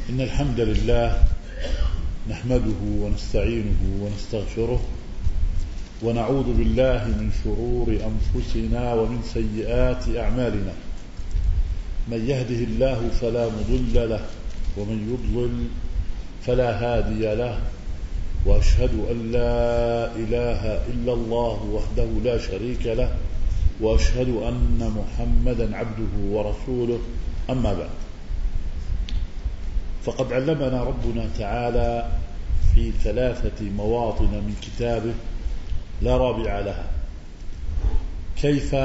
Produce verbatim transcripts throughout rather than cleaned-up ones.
إن الحمد لله نحمده ونستعينه ونستغفره ونعوذ بالله من شرور أنفسنا ومن سيئات أعمالنا. من يهده الله فلا مضل له ومن يضلل فلا هادي له، وأشهد أن لا إله إلا الله وحده لا شريك له، وأشهد أن محمدا عبده ورسوله. أما بعد، فقد علمنا ربنا تعالى في ثلاثة مواطن من كتابه لا رابع لها كيف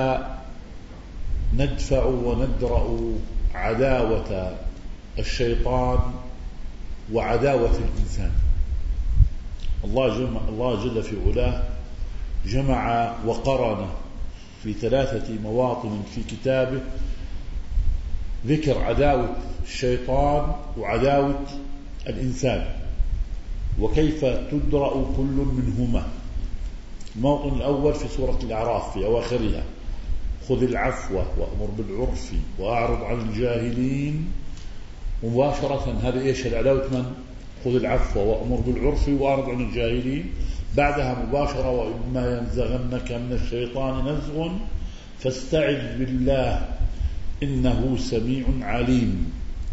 ندفع وندرأ عداوة الشيطان وعداوة الإنسان. الله, جمع الله جل في علاه جمع وقرن في ثلاثة مواطن في كتابه ذكر عداوة الشيطان وعداوة الإنسان وكيف تدرأ كل منهما. الموطن الأول في سورة الأعراف في أواخرها: خذ العفو وأمر بالعرف وأعرض عن الجاهلين. مباشرة هذه إيش العداوة؟ من؟ خذ العفو وأمر بالعرف وأعرض عن الجاهلين. بعدها مباشرة: وإما ينزغنك من الشيطان نزغ فاستعذ بالله إنه سميع عليم.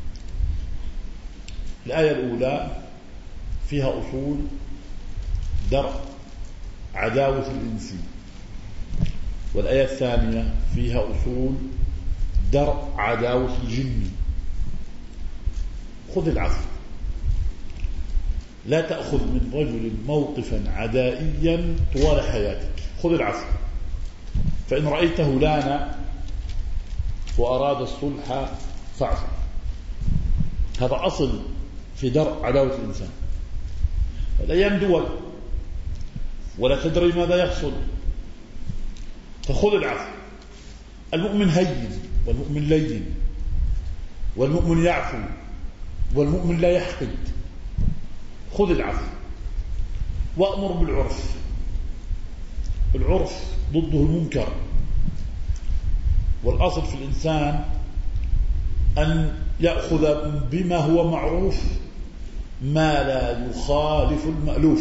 الآية الأولى فيها أصول درء عداوة الإنس، والآية الثانية فيها أصول درء عداوة الجن. خذ العفو، لا تأخذ من رجل موقفا عدائيا طوال حياتك. خذ العفو، فإن رأيته لان وأراد الصلح فاعفو. هذا أصل في درء عداوة الإنسان. الأيام دول ولا تدري ماذا يحصل، فخذ العفو. المؤمن هين والمؤمن لين، والمؤمن يعفو والمؤمن لا يحقد. خذ العفو وأمر بالعرف. العرف ضده المنكر، والأصل في الإنسان أن يأخذ بما هو معروف ما لا يخالف المألوف.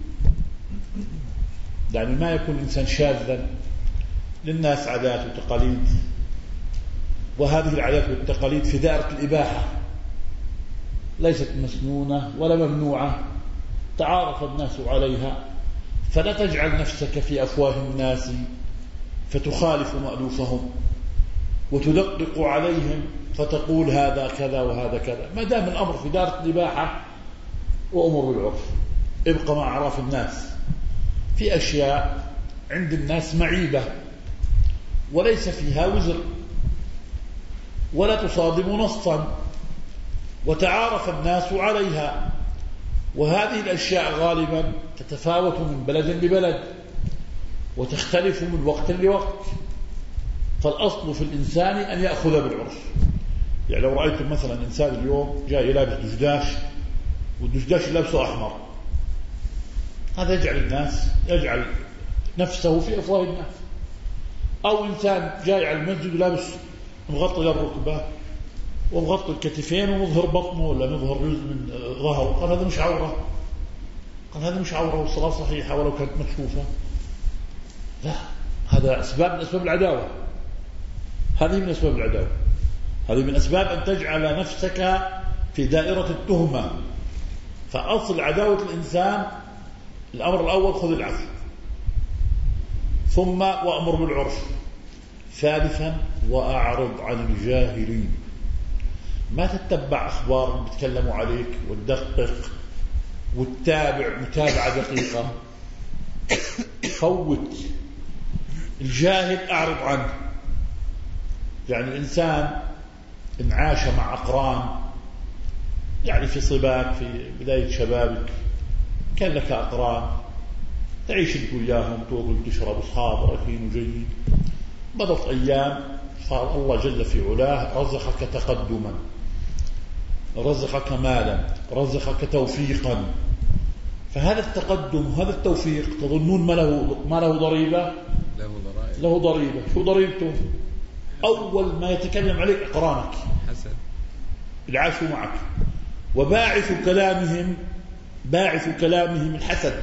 يعني ما يكون الإنسان شاذا. للناس عادات وتقاليد، وهذه العادات والتقاليد في دائرة الإباحة، ليست مسنونة ولا ممنوعة، تعارف الناس عليها، فلا تجعل نفسك في أفواه الناس فتخالف مألوفهم وتدقق عليهم فتقول هذا كذا وهذا كذا. ما دام الأمر في دائرة الإباحة وأمر بالعرف، ابقى مع أعراف الناس. في أشياء عند الناس معيبة وليس فيها وزر ولا تصادم نصا وتعارف الناس عليها، وهذه الأشياء غالبا تتفاوت من بلد لبلد وتختلف من وقت لوقت. فالأصل في الإنسان أن يأخذ بالعرف. يعني لو رأيتم مثلا إنسان اليوم جاي لابس دشداش والدشداش لابسه أحمر، هذا يجعل الناس يجعل نفسه في أفواه الناس. أو إنسان جاي على المسجد لابس مغطي للركبة ومغطي الكتفين ومظهر بطنه ولا مظهر جزء من ظهره، قال هذا مش عورة، قال هذا مش عورة والصلاة صحيحة ولو كانت مكشوفة. لا، هذا أسباب من أسباب العداوة. هذه من أسباب العداوة، هذه من أسباب أن تجعل نفسك في دائرة التهمة. فأصل عداوة الإنسان الأمر الأول: خذ العفو، ثم وأمر بالعرف، ثالثا وأعرض عن الجاهلين. ما تتبع أخبار بيتكلموا عليك وتدقق وتتابع متابعة دقيقة. فوت الجاهل، أعرض عنه. يعني الإنسان إن عاش مع أقران، يعني في صباك في بداية شبابك كان لك أقران تعيش انت وياهم، تأكل تشرب، أصحاب رايحين وجايين. مضت أيام صار الله جل في علاه رزقك تقدما، رزقك مالا، رزقك توفيقا. فهذا التقدم وهذا التوفيق تظنون ما له ما له ضريبة؟ له ضريبة. شو ضريبته؟ أول ما يتكلم عليك أقرانك حسن العاشوا معك وباعث كلامهم باعث كلامهم الحسد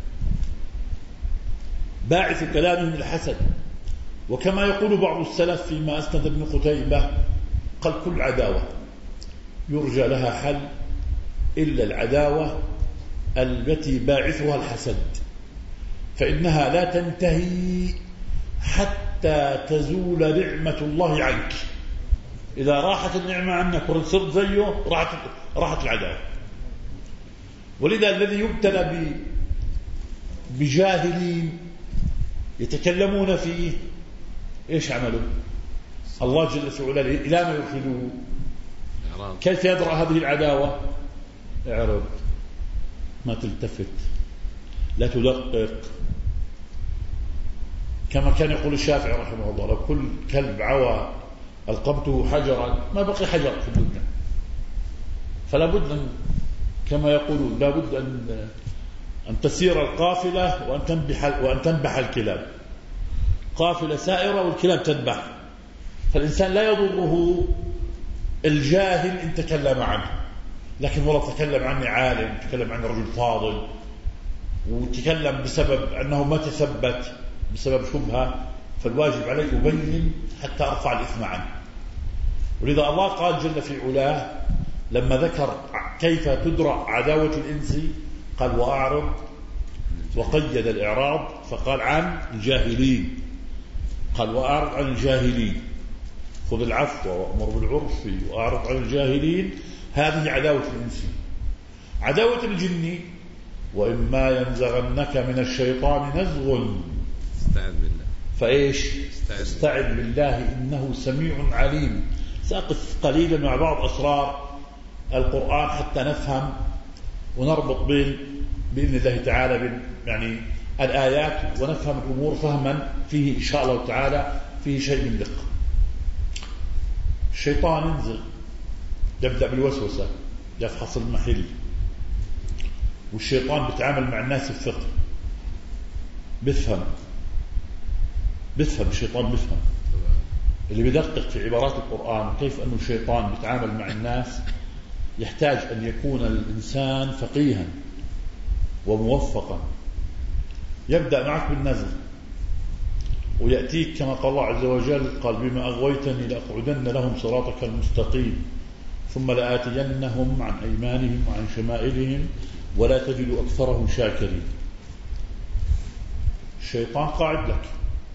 باعث كلامهم الحسد وكما يقول بعض السلف فيما أسند ابن قتيبة قال كل عداوة يرجى لها حل إلا العداوة التي باعثها الحسد، فإنها لا تنتهي حتى تزول نعمة الله عنك. إذا راحت النعمة عنك وصرت زيه راحت, راحت العداوة. ولذا الذي يبتلى بجاهلين يتكلمون فيه إيش عملوا؟ الله جل وعلا إلى ما يرشدوه. كيف يدرأ هذه العداوة؟ اعرض، ما تلتفت، لا تدقق. كما كان يقول الشافعي رحمه الله لو كل كلب عوى ألقمته حجرا ما بقي حجر في الدنيا. فلا بد أن كما يقولون لا بد أن أن تسير القافلة وأن تنبح وأن تنبح الكلاب. قافلة سائرة والكلاب تنبح. فالإنسان لا يضره الجاهل إن تكلم عنه، لكن والله تكلم عني عالم، تكلم عني رجل فاضل، وتكلم بسبب أنه ما تثبت بسبب شبهة، فالواجب عليه يبين حتى أرفع الإثم عنه. ولذا الله قال جل في علاه لما ذكر كيف تدرأ عداوة الإنس قال وأعرض، وقيد الإعراض فقال عن الجاهلين، قال وأعرض عن الجاهلين، خذ العفو وأمر بالعرف وأعرض عن الجاهلين. هذه عداوة الإنس. عداوة الجن وإما ينزغنك من الشيطان نزغ استعذ بالله فإيش استعذ بالله إنه سميع عليم. سأقف قليلا مع بعض أسرار القرآن حتى نفهم ونربط بين بإذن الله تعالى بين يعني الآيات ونفهم الأمور فهما فيه إن شاء الله تعالى فيه شيء من دقة. الشيطان ينزغ، يبدأ بالوسوسة، يفحص المحل، والشيطان بيتعامل مع الناس الفقه، بيفهم بيفهم الشيطان بيفهم اللي بيدقق في عبارات القرآن كيف أن الشيطان بيتعامل مع الناس. يحتاج أن يكون الإنسان فقيها وموفقا. يبدأ معك بالنزل ويأتيك كما قال الله عز وجل قال بما أغويتني لأقعدن لهم صراطك المستقيم ثم لآتينهم عن أيمانهم وعن شمائلهم ولا تجد أكثرهم شاكرين. الشيطان قاعد لك،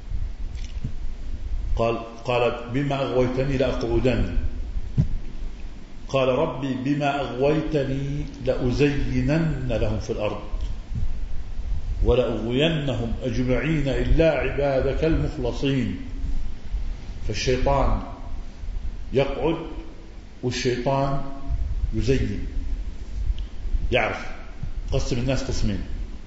قال قال بما أغويتني لأقعدن، قال ربي بما أغويتني لأزينن لهم في الأرض ولأغوينهم أجمعين إلا عبادك المخلصين. فالشيطان يقعد والشيطان يزين، يعرف. قسم الناس قسمين،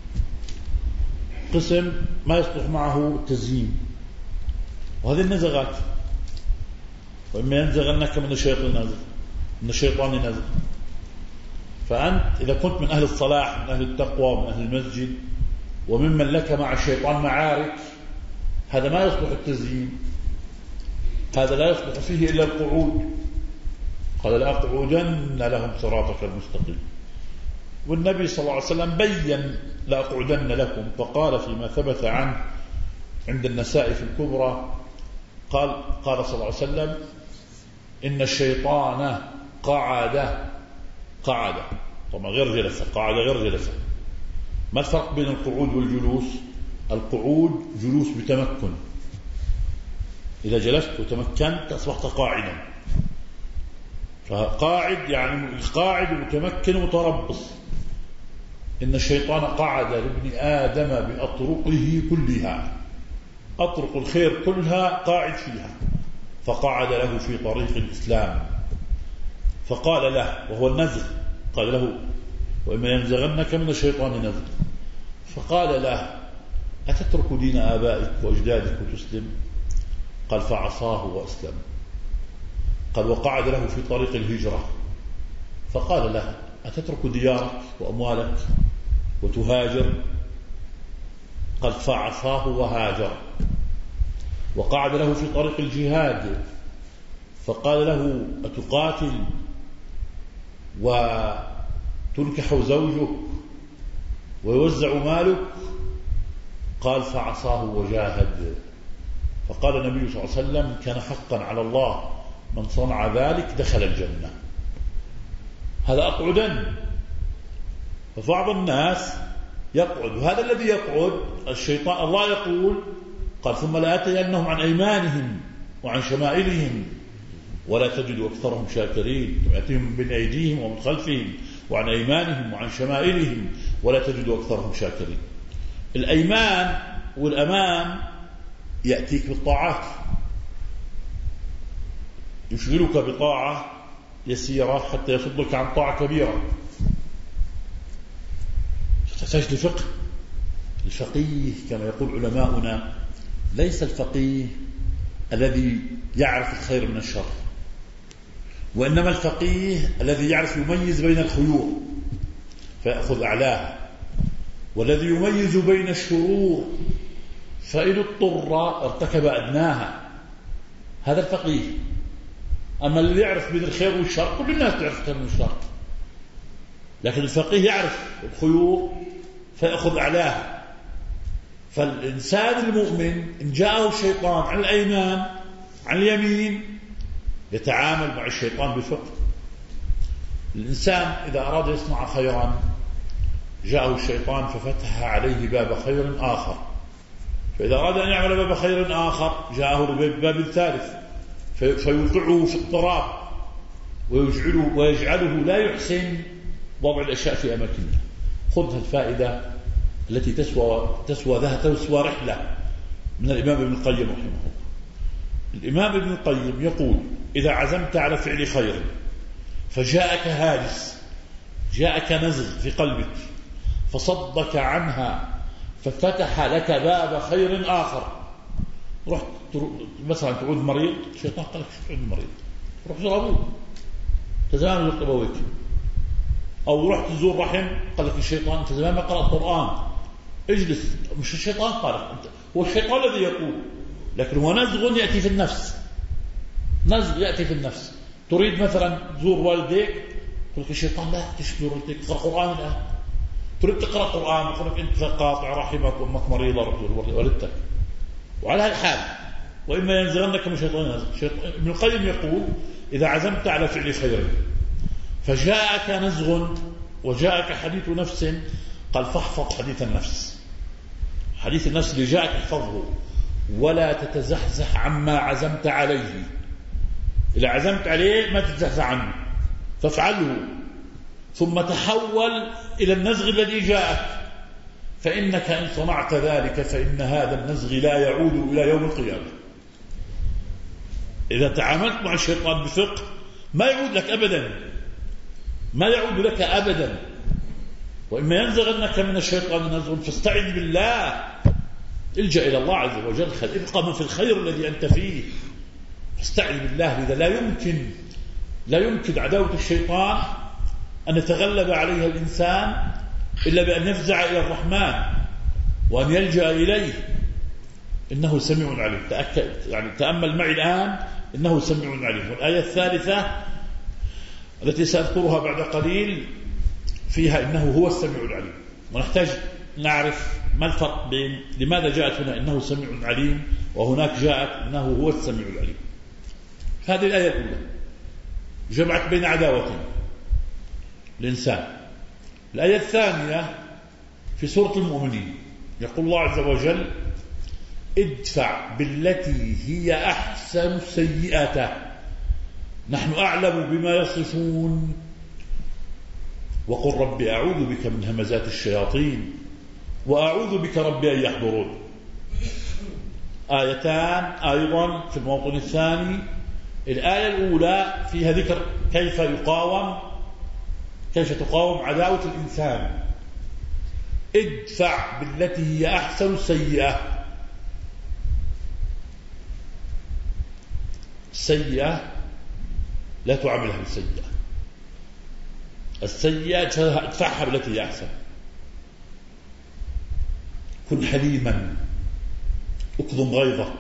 قسم ما يصلح معه التزيين، وهذه النزغات. وإما ينزغنك من الشيطان نزغ من الشيطان نزغ. فأنت إذا كنت من أهل الصلاح من أهل التقوى من أهل المسجد وممن لك مع الشيطان معارك، هذا ما يصلح التزيين، هذا لا يصلح فيه إلا القعود. قال لأقعدن لهم صراطك المستقيم. والنبي صلى الله عليه وسلم بين لأقعدن لكم، فقال فيما ثبت عنه عند النساء في الكبرى قال قال صلى الله عليه وسلم إن الشيطان قعد قعد طبعا غير جلسة، قعد غير جلسة. ما الفرق بين القعود والجلوس؟ القعود جلوس بتمكن، إذا جلست وتمكنت أصبحت قاعدا. فقاعد يعني قاعد متمكن متربص. إن الشيطان قعد لابن آدم بأطرقه كلها، أطرق الخير كلها قاعد فيها، فقعد له في طريق الإسلام فقال له وهو النزغ، قال له وإما ينزغنك من الشيطان نزغ، فقال له أتترك دين آبائك وأجدادك وتسلم؟ قال فعصاه وأسلم. قال وقعد له في طريق الهجرة فقال له أتترك ديارك وأموالك وتهاجر؟ قال فعصاه وهاجر. وقعد له في طريق الجهاد فقال له أتقاتل وتنكح زوجك ويوزع مالك؟ قال فعصاه وجاهد. فقال النبي صلى الله عليه وسلم كان حقا على الله من صنع ذلك دخل الجنة. هذا أقعدا. فبعض الناس يقعد، وهذا الذي يقعد الشيطان الله يقول قال ثم لآتينهم عن أيمانهم وعن شمائلهم ولا تجد أكثرهم شاكرين. يأتيهم من بين أيديهم ومن خلفهم وعن أيمانهم وعن شمائلهم ولا تجد أكثرهم شاكرين. الأيمان والأمان يأتيك بالطاعات، يشغلك بطاعة يسيرة حتى يصدك عن طاعة كبيرة. تحتاج لفقه. الفقيه كما يقول علماؤنا ليس الفقيه الذي يعرف الخير من الشر، وإنما الفقيه الذي يعرف يميز بين الخيور فيأخذ أعلاها، والذي يميز بين الشرور فإن اضطر ارتكب أدناها. هذا الفقيه. أما اللي يعرف بين الخير والشر كل الناس تعرف الخير من الشر، لكن الفقيه يعرف الخيور فيأخذ أعلاها. فالإنسان المؤمن إن جاءه الشيطان عن الأيمان عن اليمين يتعامل مع الشيطان بفقه. الإنسان إذا أراد يصنع خيرا جاءه الشيطان ففتح عليه باب خير آخر، فإذا أراد أن يعمل باب خير آخر جاءه باب ثالث فيوقعه في اضطراب ويجعله, ويجعله لا يحسن وضع الأشياء في أماكنها. خذ الفائدة التي تسوى تسوى ذهب تسوى رحلة من الإمام ابن القيم رحمه الله. الإمام ابن القيم يقول إذا عزمت على فعل خير فجاءك هاجس، جاءك نزغ في قلبك فصدك عنها ففتح لك باب خير آخر. رحت مثلا تعود مريض، الشيطان قال لك تعود مريض روح زور أبوك تزامن زرت أبويك. أو رحت تزور رحم قال لك الشيطان أنت زمان ما قرأت القرآن اجلس. مش الشيطان قال لك، هو الشيطان الذي يقول، لكن هو نزغ يأتي في النفس. نزغ يأتي في النفس. تريد مثلا تزور والديك يقول لك الشيطان لا تزور والديك اقرأ قرآن الآن. تريد تقرأ قرآن يقول لك أنت قاطع رحمك وأمك مريضة والدتك. وعلى هالحال وإما ينزغنك من شيطان نزغ. ابن القيم يقول إذا عزمت على فعل خير فجاءك نزغ وجاءك حديث نفس قال فاحفظ حديث النفس. حديث النفس اللي جاءك احفظه ولا تتزحزح عما عزمت عليه. إذا عزمت عليه ما تتزحزح عنه فافعله، ثم تحول إلى النزغ الذي جاءك، فإنك إن صنعت ذلك فإن هذا النزغ لا يعود إلى يوم القيامة. إذا تعاملت مع الشيطان بفقه ما يعود لك أبدا، ما يعود لك أبدا. وإما ينزغنك من الشيطان نزغ فاستعذ بالله، الجأ إلى الله عز وجل، ابقى من في الخير الذي أنت فيه، فاستعذ بالله. لذا لا يمكن لا يمكن عداوة الشيطان أن يتغلب عليها الإنسان إلا بأن يفزع إلى الرحمن وأن يلجأ إليه. إنه سميع عليم. تأكد يعني تأمل معي الآن إنه سميع عليم. والآية الثالثة التي سأذكرها بعد قليل فيها إنه هو السميع العليم. ونحتاج نعرف ما الفرق بين لماذا جاءت هنا إنه سميع عليم وهناك جاءت إنه هو السميع العليم. هذه الآية الأولى جمعت بين عداوتين الإنسان. الآية الثانية في سورة المؤمنين يقول الله عز وجل ادفع بالتي هي أحسن السيئة نحن أعلم بما يصفون وقل رب أعوذ بك من همزات الشياطين وأعوذ بك رب أن يحضرون. آيتان أيضا في الموطن الثاني. الآية الأولى فيها ذكر كيف يقاوم كيف تقاوم عداوة الإنسان. ادفع بالتي هي أحسن السيئة. السيئة لا تعاملها بالسيئة، السيئة ادفعها بالتي هي أحسن. كن حليما، اكظم غيظك،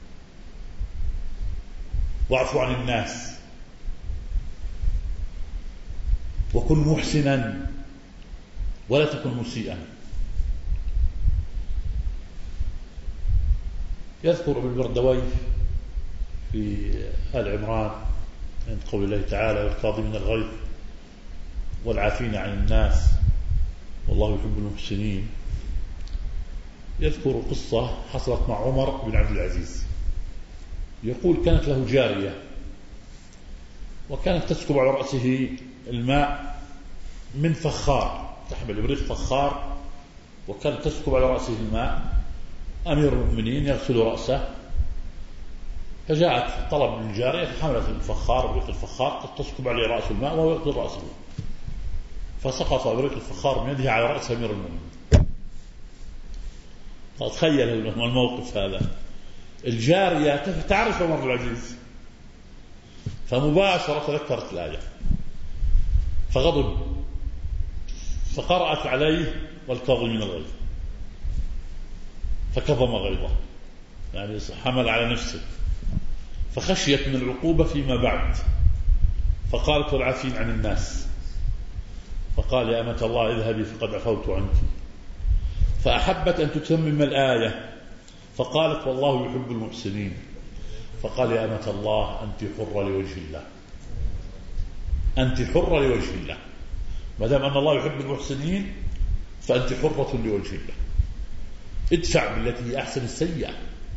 واعف عن الناس. وكن محسنا ولا تكن مسيئا. يذكر ابن البردوي في آل عمران عند قول الله تعالى والكاظمين الغيظ والعافين عن الناس والله يحب المحسنين، يذكر قصة حصلت مع عمر بن عبد العزيز. يقول كانت له جارية وكانت تسكب على رأسه الماء من فخار، تحمل إبريق فخار وكانت تسكب على رأسه الماء. أمير المؤمنين يغسل رأسه، فجاءت طلب من الجارية فحملت الفخار إبريق الفخار تسكب عليه رأس الماء وهو يغسل رأسه، فسقط إبريق الفخار من يده على رأس أمير المؤمنين. تخيل الموقف هذا، الجارية تعرف عمر بن العزيز، فمباشرة تذكرت الآية فغضب، فقرأت عليه والكاظمين الغيظ، فكظم غيظه، يعني حمل على نفسه، فخشيت من العقوبة فيما بعد، فقالت والعافين عن الناس، فقال يا أمة الله اذهبي فقد عفوت عنك، فأحبت أن تتمم الآية فقالت والله يحب المحسنين، فقال يا أمة الله أنت حرة لوجه الله، أنت حرة لوجه الله، ما دام أن الله يحب المحسنين فأنت حرة لوجه الله. ادفع بالتي هي أحسن السيئة،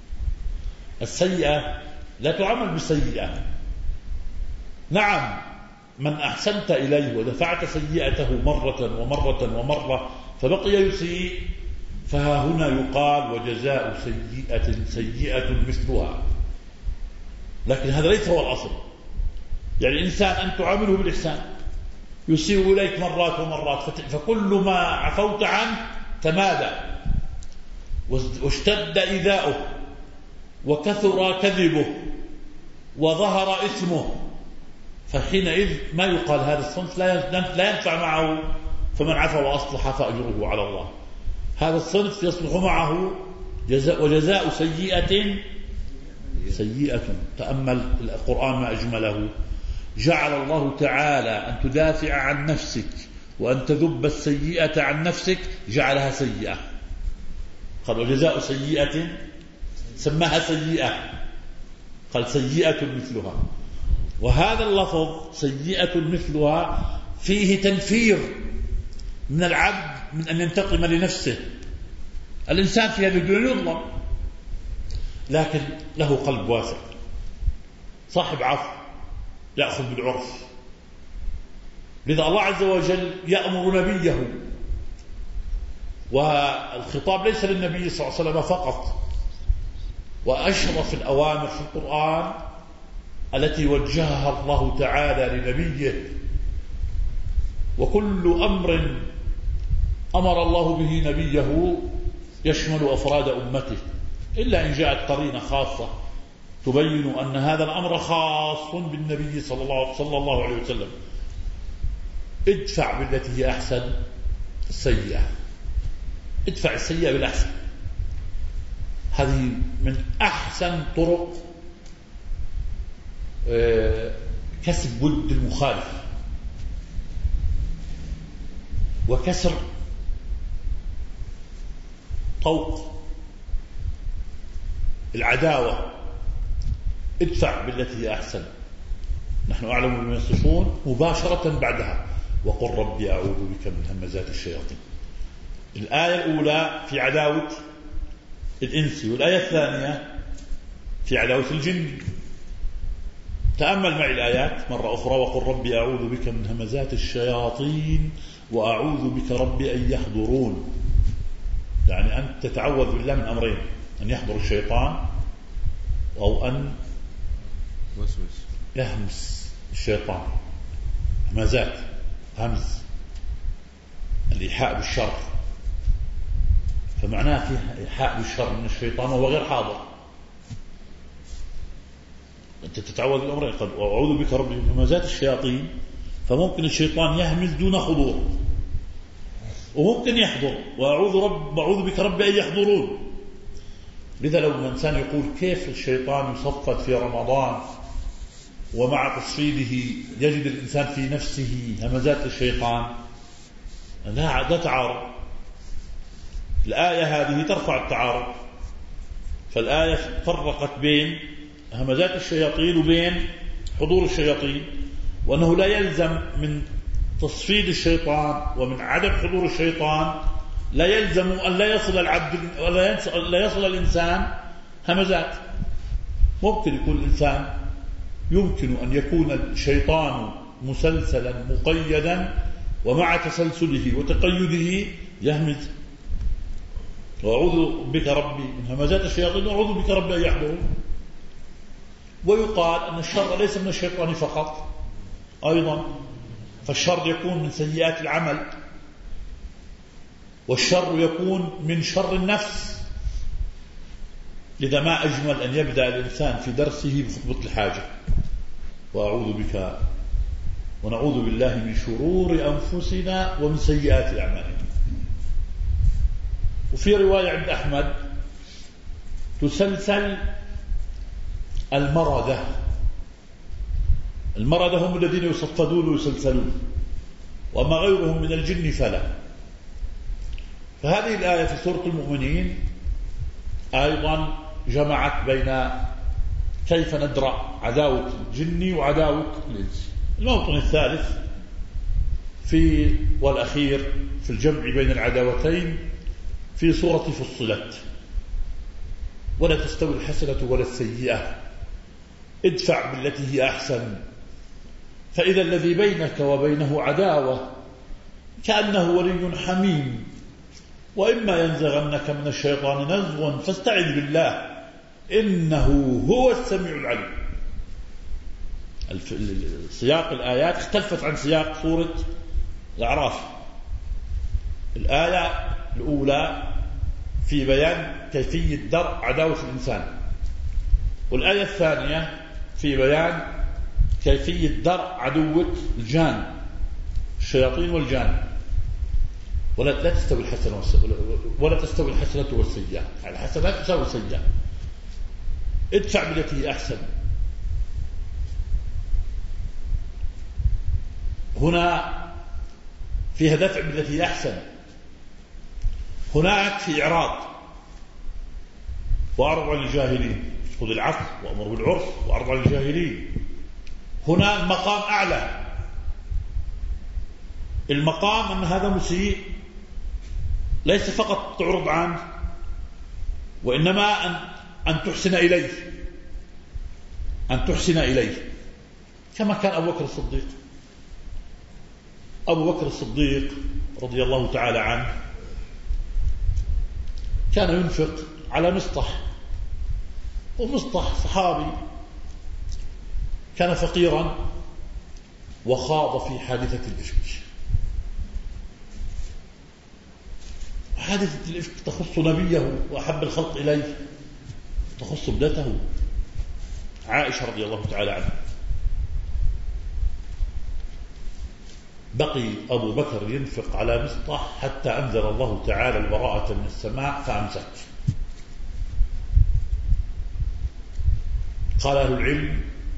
السيئة لا تعمل بسيئة. نعم من أحسنت إليه ودفعت سيئته مرة ومرة ومرة فبقي يسيء، فها هنا يقال وجزاء سيئة سيئة مثلها، لكن هذا ليس هو الأصل. يعني الإنسان أن تعامله بالإحسان، يسيء إليك مرات ومرات، فكل ما عفوت عنه تمادى واشتد إيذاؤه وكثر كذبه وظهر اسمه، فحينئذ ما يقال هذا الصنف لا ينفع معه، فمن عفا وأصلح فأجره على الله. هذا الصنف يصلح معه جزاء، وجزاء سيئة سيئة. تأمل القرآن ما أجمله، جعل الله تعالى أن تدافع عن نفسك وأن تذب السيئة عن نفسك جعلها سيئة، قال وجزاء سيئة سماها سيئة، قال سيئة مثلها. وهذا اللفظ سيئة مثلها فيه تنفير من العبد من أن ينتقم لنفسه. الإنسان في هذه الدنيا يظلم لكن له قلب واسع، صاحب عفو يأخذ بالعرف. لذا الله عز وجل يأمر نبيه، والخطاب ليس للنبي صلى الله عليه وسلم فقط، وأشرف الأوامر في القرآن التي وجهها الله تعالى لنبيه. وكل أمر أمر الله به نبيه يشمل أفراد أمته، إلا إن جاءت قرينة خاصة تبين أن هذا الأمر خاص بالنبي صلى الله, صلى الله عليه وسلم. ادفع بالتي هي أحسن السيئة، ادفع السيئة بالأحسن. هذه من أحسن طرق كسب ود المخالف وكسر طوق العداوة. ادفع بالتي هي أحسن. نحن أعلم بما يصفون مباشرة بعدها وقل ربي أعوذ بك من همزات الشياطين. الآية الأولى في عداوة الإنس، والآية الثانية في عداوة الجن. تأمل معي الآيات مرة أخرى، وقل ربي أعوذ بك من همزات الشياطين وأعوذ بك ربي أن يحضرون. يعني أن تتعوذ بالله من أمرين، أن يحضر الشيطان أو أن يهمس الشيطان. همزات، همز الإيحاء بالشر، فمعناه فيه إيحاء بالشر من الشيطان وهو غير حاضر. أنت تتعوذ بالأمرين، قد وأعوذ بك ربي من همزات الشياطين، فممكن الشيطان يهمز دون حضور، وممكن يحضر وأعوذ رب أعوذ بك ربي أن يحضرون. لذا لو الإنسان يقول كيف الشيطان يصفد في رمضان ومع تصفيده يجد الإنسان في نفسه همزات الشيطان، لا تعارض. الآية هذه ترفع التعارض، فالآية فرقت بين همزات الشياطين وبين حضور الشياطين، وأنه لا يلزم من تصفيد الشيطان ومن عدم حضور الشيطان لا يلزم أن لا يصل العبد لا يصل الإنسان همزات. ممكن يكون الإنسان يمكن أن يكون الشيطان مسلسلا مقيدا، ومع تسلسله وتقيده يهمز. وأعوذ بك ربي من همزات الشياطين وأعوذ بك ربي أن يحضرون. ويقال أن الشر ليس من الشيطان فقط أيضا، فالشر يكون من سيئات العمل، والشر يكون من شر النفس. لذا ما أجمل أن يبدأ الإنسان في درسه بخطبة الحاجة: وأعوذ بك ونعوذ بالله من شرور أنفسنا ومن سيئات أعمالنا. وفي رواية عند أحمد: تسلسل المردة. المردة هم الذين يصفدون ويسلسلون، وما غيرهم من الجن فلا. فهذه الآية في سورة المؤمنين أيضا جمعت بين كيف ندرأ عداوة الجن وعداوة الإنس. الموطن الثالث في والأخير في الجمع بين العداوتين في سورة فصلت: ولا تستوي الحسنة ولا السيئة ادفع بالتي هي أحسن فإذا الذي بينك وبينه عداوة كأنه ولي حميم وإما ينزغنك من الشيطان نزغ فاستعذ بالله إنه هو السميع العليم. سياق الآيات اختلفت عن سياق سورة الأعراف. الآية الأولى في بيان كيفية درء عداوة الإنسان، والآية الثانية في بيان كيفية درء عدوة الجان، الشياطين والجان. ولا لا تستوي الحسنة ولا تستوي الحسنة والسيئة، الحسنة تساوي السيئة. ادفع بالتي هي أحسن. هنا فيها دفع بالتي هي أحسن، هناك في إعراض: وأعرض عن الجاهلين، خذ العفو وأمر بالعرف وأعرض عن الجاهلين. هنا المقام أعلى، المقام أن هذا مسيء ليس فقط تعرض عنه، وإنما أن أن تحسن إليه، أن تحسن إليه كما كان أبو بكر الصديق. أبو بكر الصديق رضي الله تعالى عنه كان ينفق على مصطح، ومصطح صحابي كان فقيرا وخاض في حادثة الإفك. حادثة الإفك تخص نبيه وأحب الخلق إليه، تخص ابنته عائشة رضي الله تعالى عنها. بقي أبو بكر ينفق على مصطح حتى أنزل الله تعالى البراءة من السماء فأمسك. قال أهل العلم: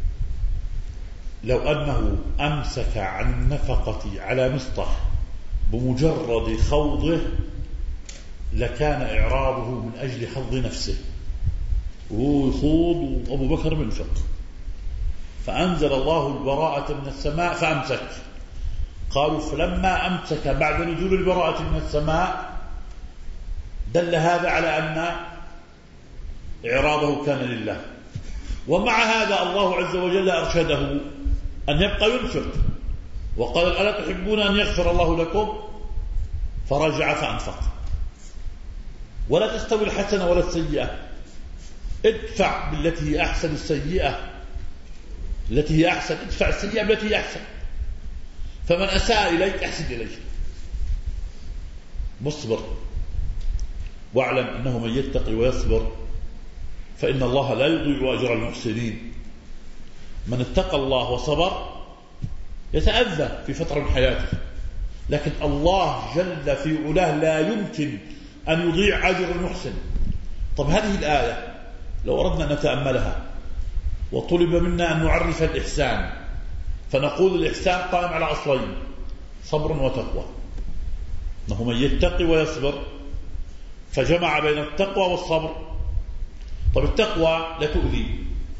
لو أنه أمسك عن النفقة على مصطح بمجرد خوضه لكان إعراضه من أجل حظ نفسه، وهو يخوض وأبو بكر ينفق، فأنزل الله البراءة من السماء فأمسك. قالوا: فلما أمسك بعد نزول البراءة من السماء دل هذا على أن إعراضه كان لله. ومع هذا الله عز وجل أرشده أن يبقى ينفق، وقال: ألا تحبون أن يغفر الله لكم؟ فرجع فأنفق. ولا تستوي الحسنة ولا السيئة، ادفع بالتي هي أحسن السيئة التي هي أحسن، ادفع السيئة بالتي هي أحسن. فمن أساء إليك أحسن إليه، مصبر، واعلم أنه من يتقي ويصبر فإن الله لا يضيع أجر المحسنين. من اتقى الله وصبر يتأذى في فترة من حياته، لكن الله جل في علاه لا يمكن أن يضيع أجر المحسن. طب هذه الآية لو أردنا أن نتأملها وطلب منا أن نعرف الإحسان، فنقول الإحسان قائم على أصلين: صبر وتقوى، أنه من يتقي ويصبر، فجمع بين التقوى والصبر. طب التقوى لا تؤذي،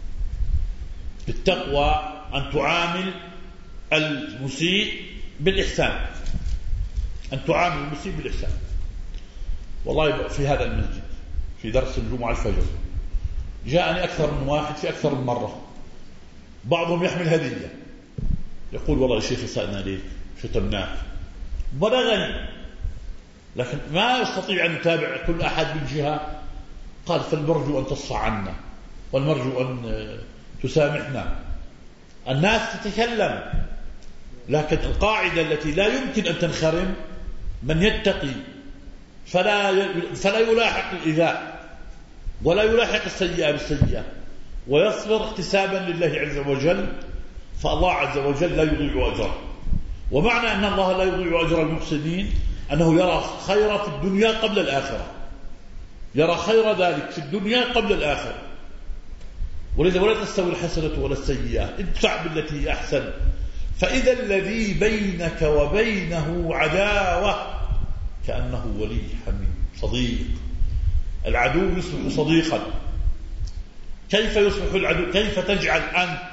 التقوى أن تعامل المسيء بالإحسان، أن تعامل المسيء بالإحسان. والله في هذا المسجد في درس الجمعة الفجر جاءني أكثر من واحد في أكثر من مرة، بعضهم يحمل هدية يقول: والله الشيخ سألنا ليك شتمناك، بلغني، لكن ما يستطيع أن يتابع كل أحد من جهة. قال: فالمرجو أن تصفى عنا، والمرجو أن تسامحنا. الناس تتكلم، لكن القاعدة التي لا يمكن أن تنخرم: من يتقي فلا فلا يلاحق الإيذاء ولا يلاحق السيئة بالسيئة، ويصبر احتسابا لله عز وجل، فالله عز وجل لا يضيع أجره. ومعنى أن الله لا يضيع أجر المحسنين أنه يرى خير في الدنيا قبل الآخرة، يرى خير ذلك في الدنيا قبل الآخرة. ولذا ولا تستوي الحسنة ولا السيئة، ادفع بالتي هي أحسن، فإذا الذي بينك وبينه عداوة كأنه ولي حميم صديق. العدو يصبح صديقا. كيف يصبح العدو؟ كيف تجعل أنت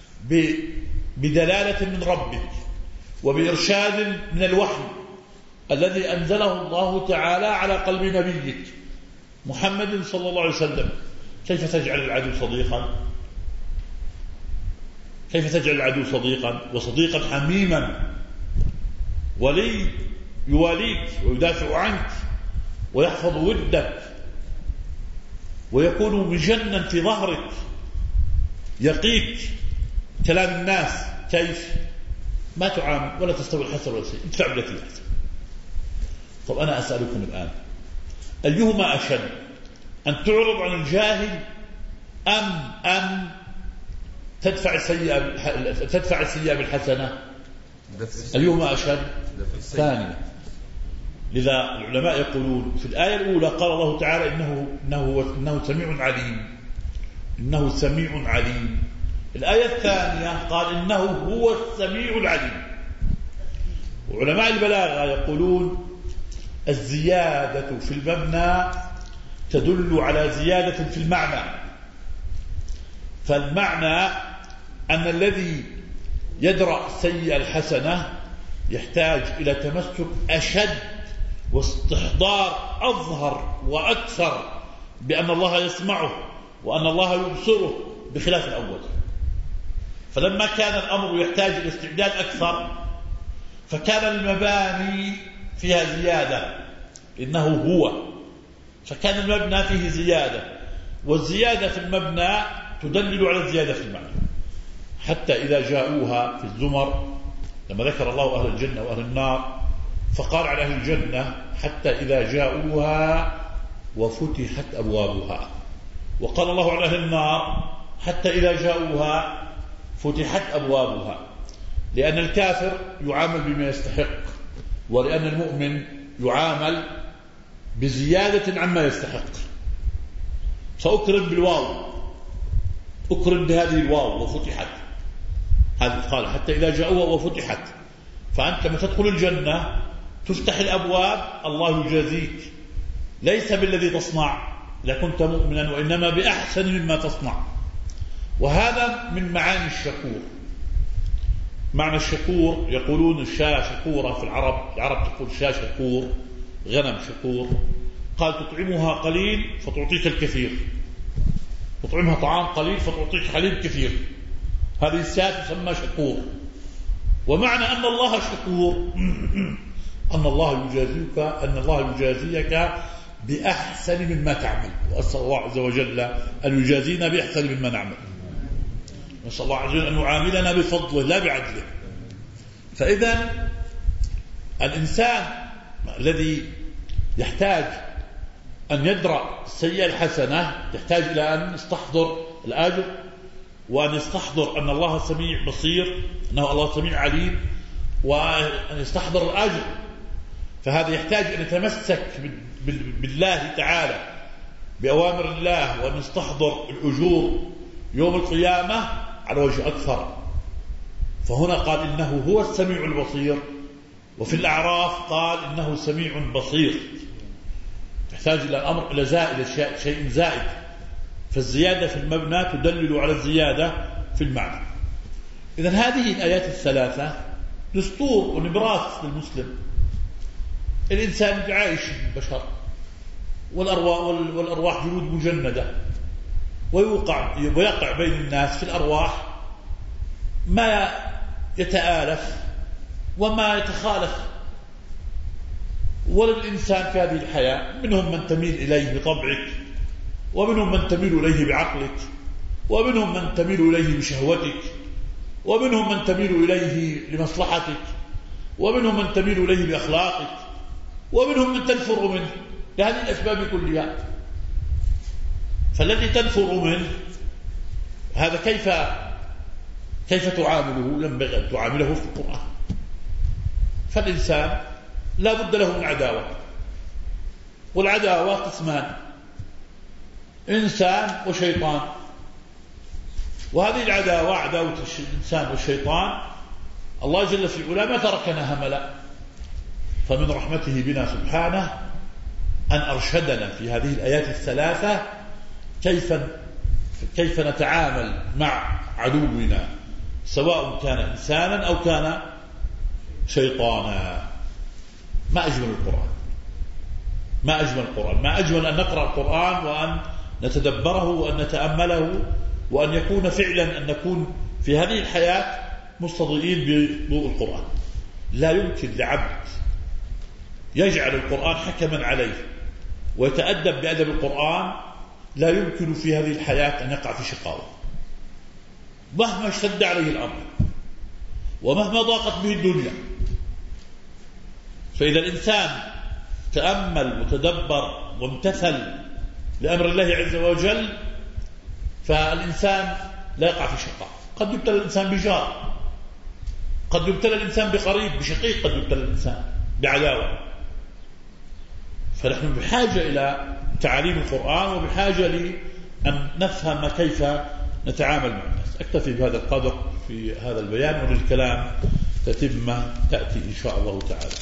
بدلالة من ربك وبإرشاد من الوحي الذي أنزله الله تعالى على قلب نبيك محمد صلى الله عليه وسلم، كيف تجعل العدو صديقا؟ كيف تجعل العدو صديقا وصديقا حميما، ولي يواليك ويدافع عنك ويحفظ ودك ويكون مجنا في ظهرك يقيك كلام الناس؟ كيف؟ ما تعامل ولا تستوي الحسنة ولا السيئة، ادفع بالتي هي أحسن. طب أنا أسألكم الآن، أيهما أشد، أن تعرض عن الجاهل أم أن تدفع السيئة تدفع السيئة بالحسنة؟ أيهما أشد؟ ثانية. لذا العلماء يقولون في الآية الأولى قال الله تعالى إنه إنه إنه سميع عليم، إنه سميع عليم. الآية الثانية قال إنه هو السميع العليم. وعلماء البلاغة يقولون الزيادة في المبنى تدل على زيادة في المعنى، فالمعنى أن الذي يدرأ السيئة الحسنة يحتاج إلى تمسك أشد واستحضار أظهر وأكثر بأن الله يسمعه وأن الله يبصره، بخلاف الأول. فلما كان الأمر يحتاج إلى استعداد أكثر فكان المباني فيها زيادة، إنه هو، فكان المبنى فيه زيادة، والزيادة في المبنى تدلل على الزيادة في المعنى. حتى إذا جاءوها في الزمر لما ذكر الله أهل الجنة وأهل النار فقال على أهل الجنة حتى إذا جاءوها وفتحت أبوابها، وقال الله على أهل النار حتى إذا جاءوها فتحت أبوابها، لأن الكافر يعامل بما يستحق، ولأن المؤمن يعامل بزيادة عما يستحق. سأكرم بالواو، أكرم بهذه الواو وفتحت، هذا قال حتى إذا جاءوها وفتحت. فأنت لما تدخل الجنة تفتح الأبواب، الله يجازيك ليس بالذي تصنع إذا كنت مؤمنا، وإنما بأحسن مما تصنع. وهذا من معاني الشكور. معنى الشكور يقولون الشاة شكورة في العرب، العرب تقول شاة شكور، غنم شكور. قال تطعمها قليل فتعطيك الكثير، تطعمها طعام قليل فتعطيك حليب كثير، هذه الشاة تسمى شكور. ومعنى أن الله شكور أن الله يجازيك أن الله يجازيك بأحسن مما تعمل، وأسأل الله عز وجل أن يجازينا بأحسن مما نعمل. نسأل الله عز وجل أن يعاملنا بفضله لا بعدله. فإذا الإنسان الذي يحتاج أن يدرأ السيئة الحسنة يحتاج إلى أن يستحضر الأجر، وأن يستحضر أن الله سميع بصير، أنه الله سميع عليم، وأن يستحضر الأجر. فهذا يحتاج أن يتمسك بالله تعالى بأوامر الله، وأن يستحضر الأجور يوم القيامة على وجه أكثر. فهنا قال إنه هو السميع البصير، وفي الأعراف قال إنه سميع بصير. تحتاج إلى الأمر إلى زائد، شيء زائد، فالزيادة في المبنى تدلل على الزيادة في المعنى. إذن هذه الآيات الثلاثة دستور ونبراس للمسلم. الإنسان عايش البشر والأرواح, والأرواح جلود مجندة، ويوقع ويقع بين الناس في الأرواح ما يتآلف وما يتخالف. وللإنسان في هذه الحياة منهم من تميل إليه بطبعك، ومنهم من تميل إليه بعقلك، ومنهم من تميل إليه بشهوتك، ومنهم من تميل إليه لمصلحتك، ومنهم من تميل إليه بأخلاقك، ومنهم من تنفر منه لهذه الأسباب كلها. فالذي تنفر منه هذا كيف كيف تعامله؟ ينبغي أن تعامله في القرآن. فالإنسان لا بد له من عداوة، والعداوة قسمان: إنسان وشيطان. وهذه العداوة، عداوة الإنسان والشيطان، الله جل في علاه ما تركنا هملا. فمن رحمته بنا سبحانه أن أرشدنا في هذه الآيات الثلاثة كيف كيف نتعامل مع عدونا، سواء كان إنسانا أو كان شيطانا. ما أجمل القرآن، ما أجمل القرآن، ما أجمل أن نقرأ القرآن وأن نتدبره وأن نتأمله، وأن يكون فعلا أن نكون في هذه الحياة مستضيئين بضوء القرآن. لا يمكن لعبد يجعل القرآن حكما عليه ويتأدب بأدب القرآن، لا يمكن في هذه الحياة أن يقع في شقاوة مهما اشتد عليه الأمر ومهما ضاقت به الدنيا. فإذا الإنسان تأمل وتدبر وامتثل لأمر الله عز وجل فالإنسان لا يقع في شقاء. قد يبتلى الإنسان بجار، قد يبتلى الإنسان بقريب، بشقيق، قد يبتلى الإنسان بعداوة. فنحن بحاجة إلى تعاليم القرآن وبحاجة لأن نفهم كيف نتعامل مع الناس. أكتفي بهذا القدر في هذا البيان، وللكلام تتمة تأتي إن شاء الله تعالى.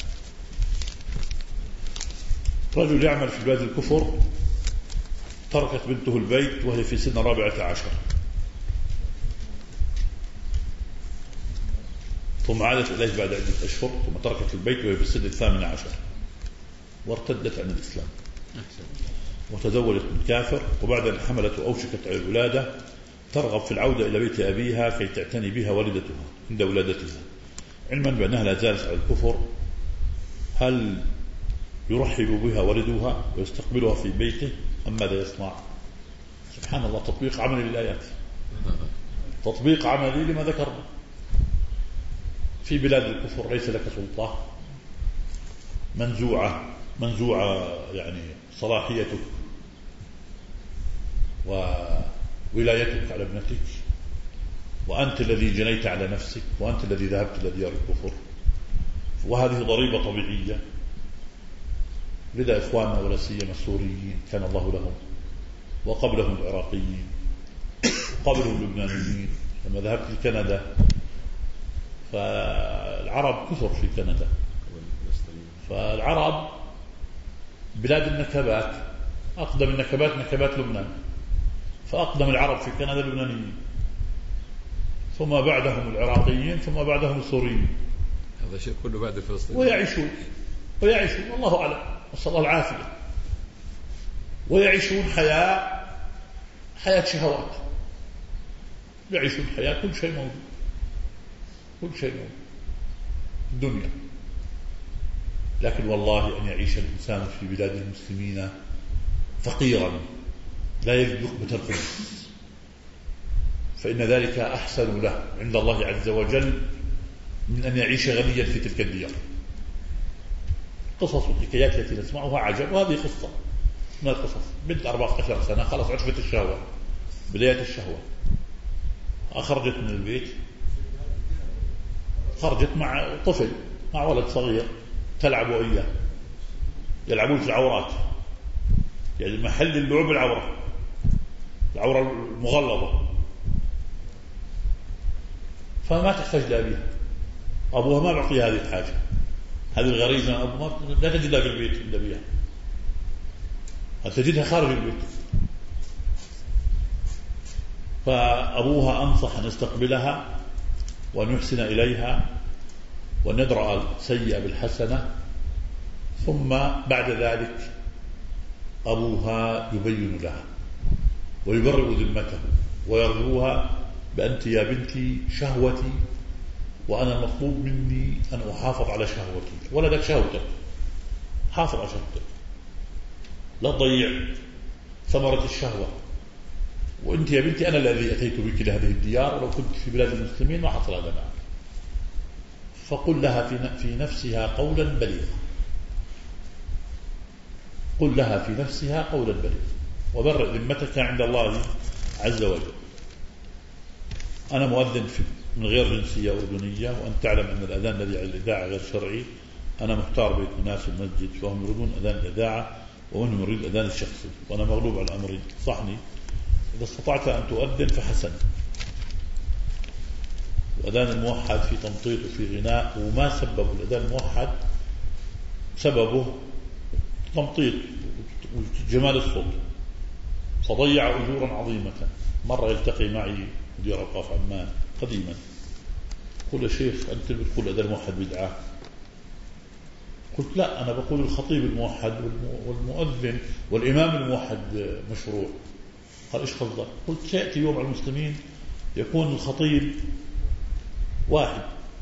رجل يعمل في بلاد الكفر، تركت بنته البيت وهي في سن الرابعة عشر، ثم عادت إليه بعد عدة أشهر، ثم تركت البيت وهي في السن الثامنة عشر وارتدت عن الإسلام وتزوجت من كافر، وبعد أن حملت وأوشكت على الولادة ترغب في العودة إلى بيت أبيها كي تعتني بها والدتها عند ولادتها، علما بأنها لا زالت على الكفر. هل يرحب بها والدها ويستقبلها في بيته أم ماذا يصنع؟ سبحان الله، تطبيق عملي للآيات، تطبيق عملي لما ذكرنا. في بلاد الكفر ليس لك سلطة، منزوعة منزوعة يعني صلاحيتك وولايتك على ابنتك، وأنت الذي جنيت على نفسك، وأنت الذي ذهبت إلى ديار الكفر، وهذه ضريبة طبيعية. لذا إخواننا ولا سيما السوريين كان الله لهم، وقبلهم العراقيين، وقبلهم اللبنانيين. لما ذهبت لكندا فالعرب كثر في كندا، فالعرب بلاد النكبات، أقدم النكبات نكبات لبنان، فأقدم العرب في كندا اللبنانيين، ثم بعدهم العراقيين، ثم بعدهم السوريين. هذا شيء كله بعد فلسطين. ويعيشون ويعيشون والله أعلم، نسأل الله العافية، ويعيشون حياة حياة شهوات، يعيشون حياة كل شيء موجود، كل شيء موجود الدنيا. لكن والله أن يعيش الإنسان في بلاد المسلمين فقيرا لا يجد لقمة الخبز، فإن ذلك أحسن له عند الله عز وجل من أن يعيش غنيا في تلك الديار. قصص والحكايات التي نسمعها عجب، وهذه قصة من القصص. بنت أربعة عشر سنة خلص عرفت الشهوة، بداية الشهوة، خرجت من البيت، خرجت مع طفل، مع ولد صغير تلعب وإياه، يلعبون في العورات، يعني محل اللعب العورة، العورة المغلظة، فما تحتاج لأبيها، أبوها ما بعطيها هذه الحاجة، هذه الغريزة أبوها لا تجدها في البيت عند أبيها، تجدها خارج البيت. فأبوها أنصح أن يستقبلها وأن يحسن إليها وأن يدرأ السيئة بالحسنة، ثم بعد ذلك أبوها يبين لها ويبرئ ذمته ويرجوها بأنت يا بنتي شهوتي، وأنا المطلوب مني أن أحافظ على شهوتي، ولدك شهوتك، حافظ على شهوتك، لا تضيع ثمرة الشهوة، وأنت يا بنتي أنا الذي أتيت بك لهذه الديار، ولو كنت في بلاد المسلمين ما حصل هذا معك. فقل لها في نفسها قولا بليغا، قل لها في نفسها قولا بليغا وبرئ ذمتك عند الله عز وجل. أنا مؤذن من غير جنسية أردنية، وأن تعلم أن الأذان الذي على الإذاعة غير شرعي، أنا مختار بيت الناس المسجد، فهم يريدون أذان الإذاعة وهم يريد الأذان الشخصي، وأنا مغلوب على أمري، صحني إذا استطعت أن تؤذن فحسن. الأذان الموحد في تمطيط وفي غناء، وما سبب الأذان الموحد سببه تمطيط وجمال الصوت، فضيع أجورا عظيمة. مرة يلتقي معي مدير أوقاف عمان قديما، قل يا شيخ أنت بتقول الأذان الموحد بدعة؟ قلت لا، أنا بقول الخطيب الموحد والمؤذن والإمام الموحد مشروع. قال إيش قصدك؟ قلت سيأتي يوم على المسلمين يكون الخطيب واحد،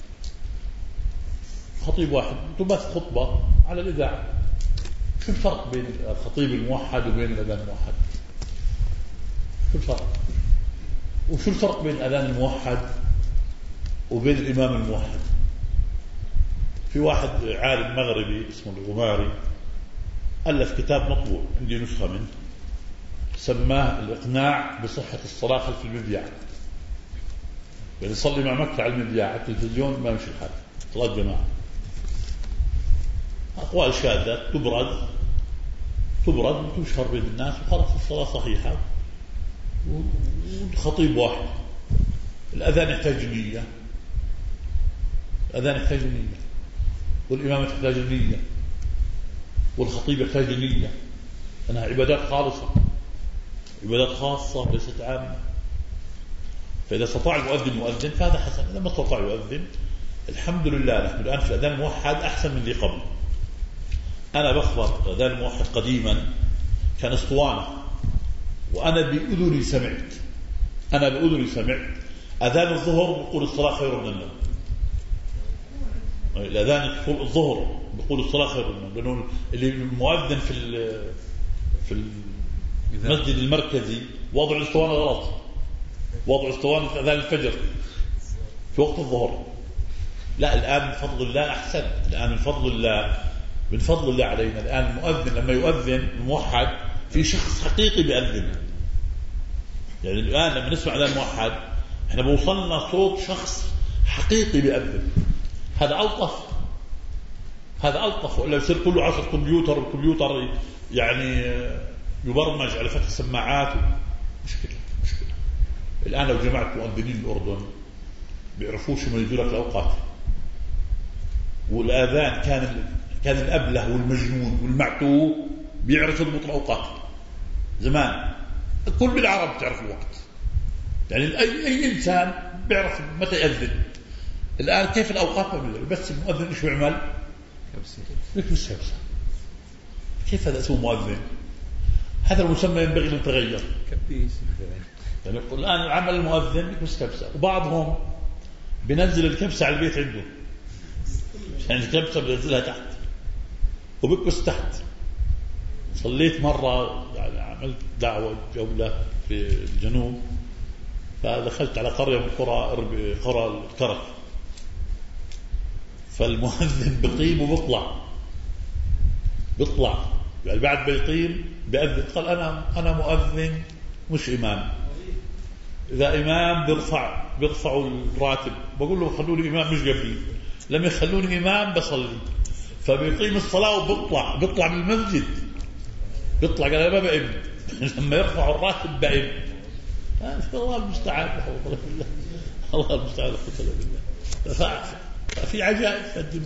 خطيب واحد تبث خطبة على الإذاعة، شو الفرق بين الخطيب الموحد وبين الأذان الموحد؟ شو الفرق؟ وشو الفرق بين الأذان الموحد وبين الإمام الموحد؟ في واحد عالم مغربي اسمه الغماري ألف كتاب مطبوع، عندي نسخة منه، سماه الإقناع بصحة الصلاة خلف المذياع. يعني يصلي مع مكة على المذياع على التلفزيون ما يمشي الحال، صلاة جماعة، أقوال شاذة تبرز تبرز وتشهر بين الناس، وخلاص الصلاة صحيحة، وخطيب واحد. الأذان يحتاج نية، الأذان يحتاج نية، والإمامة تحتاج نية، والخطيب يحتاج نية، أنها عبادات خالصة، عبادات خاصة ليست عامة. فإذا استطاع المؤذن مؤذن فهذا حسن، إذا ما استطاع يؤذن الحمد لله. نحن الآن في الأذان الموحد أحسن من ذي قبل. أنا بخبر الأذان الموحد قديما كان اسطوانة، وأنا بأذني سمعت أنا بأذني سمعت أذان الظهر بيقول الصلاة خير من النوم. الأذان الظهر بيقول الصلاة خير من النوم، لأنه اللي المؤذن في في المسجد المركزي وضع الاسطوانة غلط، وضع اسطوانة في أذان الفجر في وقت الظهر. لا، الآن من فضل الله أحسن، الآن من فضل الله من فضل الله علينا. الآن المؤذن لما يؤذن الموحد في شخص حقيقي بيأذن. يعني الآن لما نسمع أذان الموحد احنا بوصلنا صوت شخص حقيقي بيأذن، هذا ألطف، هذا ألطف. ولا يصير كله عصر كمبيوتر، والكمبيوتر يعني يبرمج على فتح السماعات، مشكلة مشكلة. الآن لو جمعت مؤذنين الأردن بيعرفوش يميزوا لك الأوقات، والآذان كان كان الأبله والمجنون والمعتوه بيعرف يضبط الأوقات. زمان كل بالعرب تعرف الوقت، يعني أي أي إنسان بيعرف متى يأذن. الآن كيف الأوقات؟ بس المؤذن إيش بيعمل؟ يكبس كبسة. كيف هذا اسمه مؤذن؟ هذا المسمى ينبغي أن يتغير. كبيس. يعني الآن العمل المؤذن يكبس كبسة، وبعضهم بينزل الكبسة على البيت عنده، يعني الكبسة بينزلها تحت وبيكبس تحت. صليت مرة يعني عملت دعوة جولة في الجنوب، فدخلت على قرية من قرى قرى الكرك، فالمؤذن بيقيم وبيطلع بيطلع يعني بعد بيقيم بيأذن. قال أنا أنا مؤذن مش إمام، إذا إمام بيرفع بيرفعوا الراتب. بقول له خلوا لي إمام مش قبلي، لم يخلوني إمام بصلي. فبيقيم الصلاة وبيطلع بيطلع من المسجد، بيطلع قال أنا ما بقيم لما يرفعوا الراتب بقيم. الله المستعان. الله المستعان قتل بالله. ففي عجائب في الدنيا.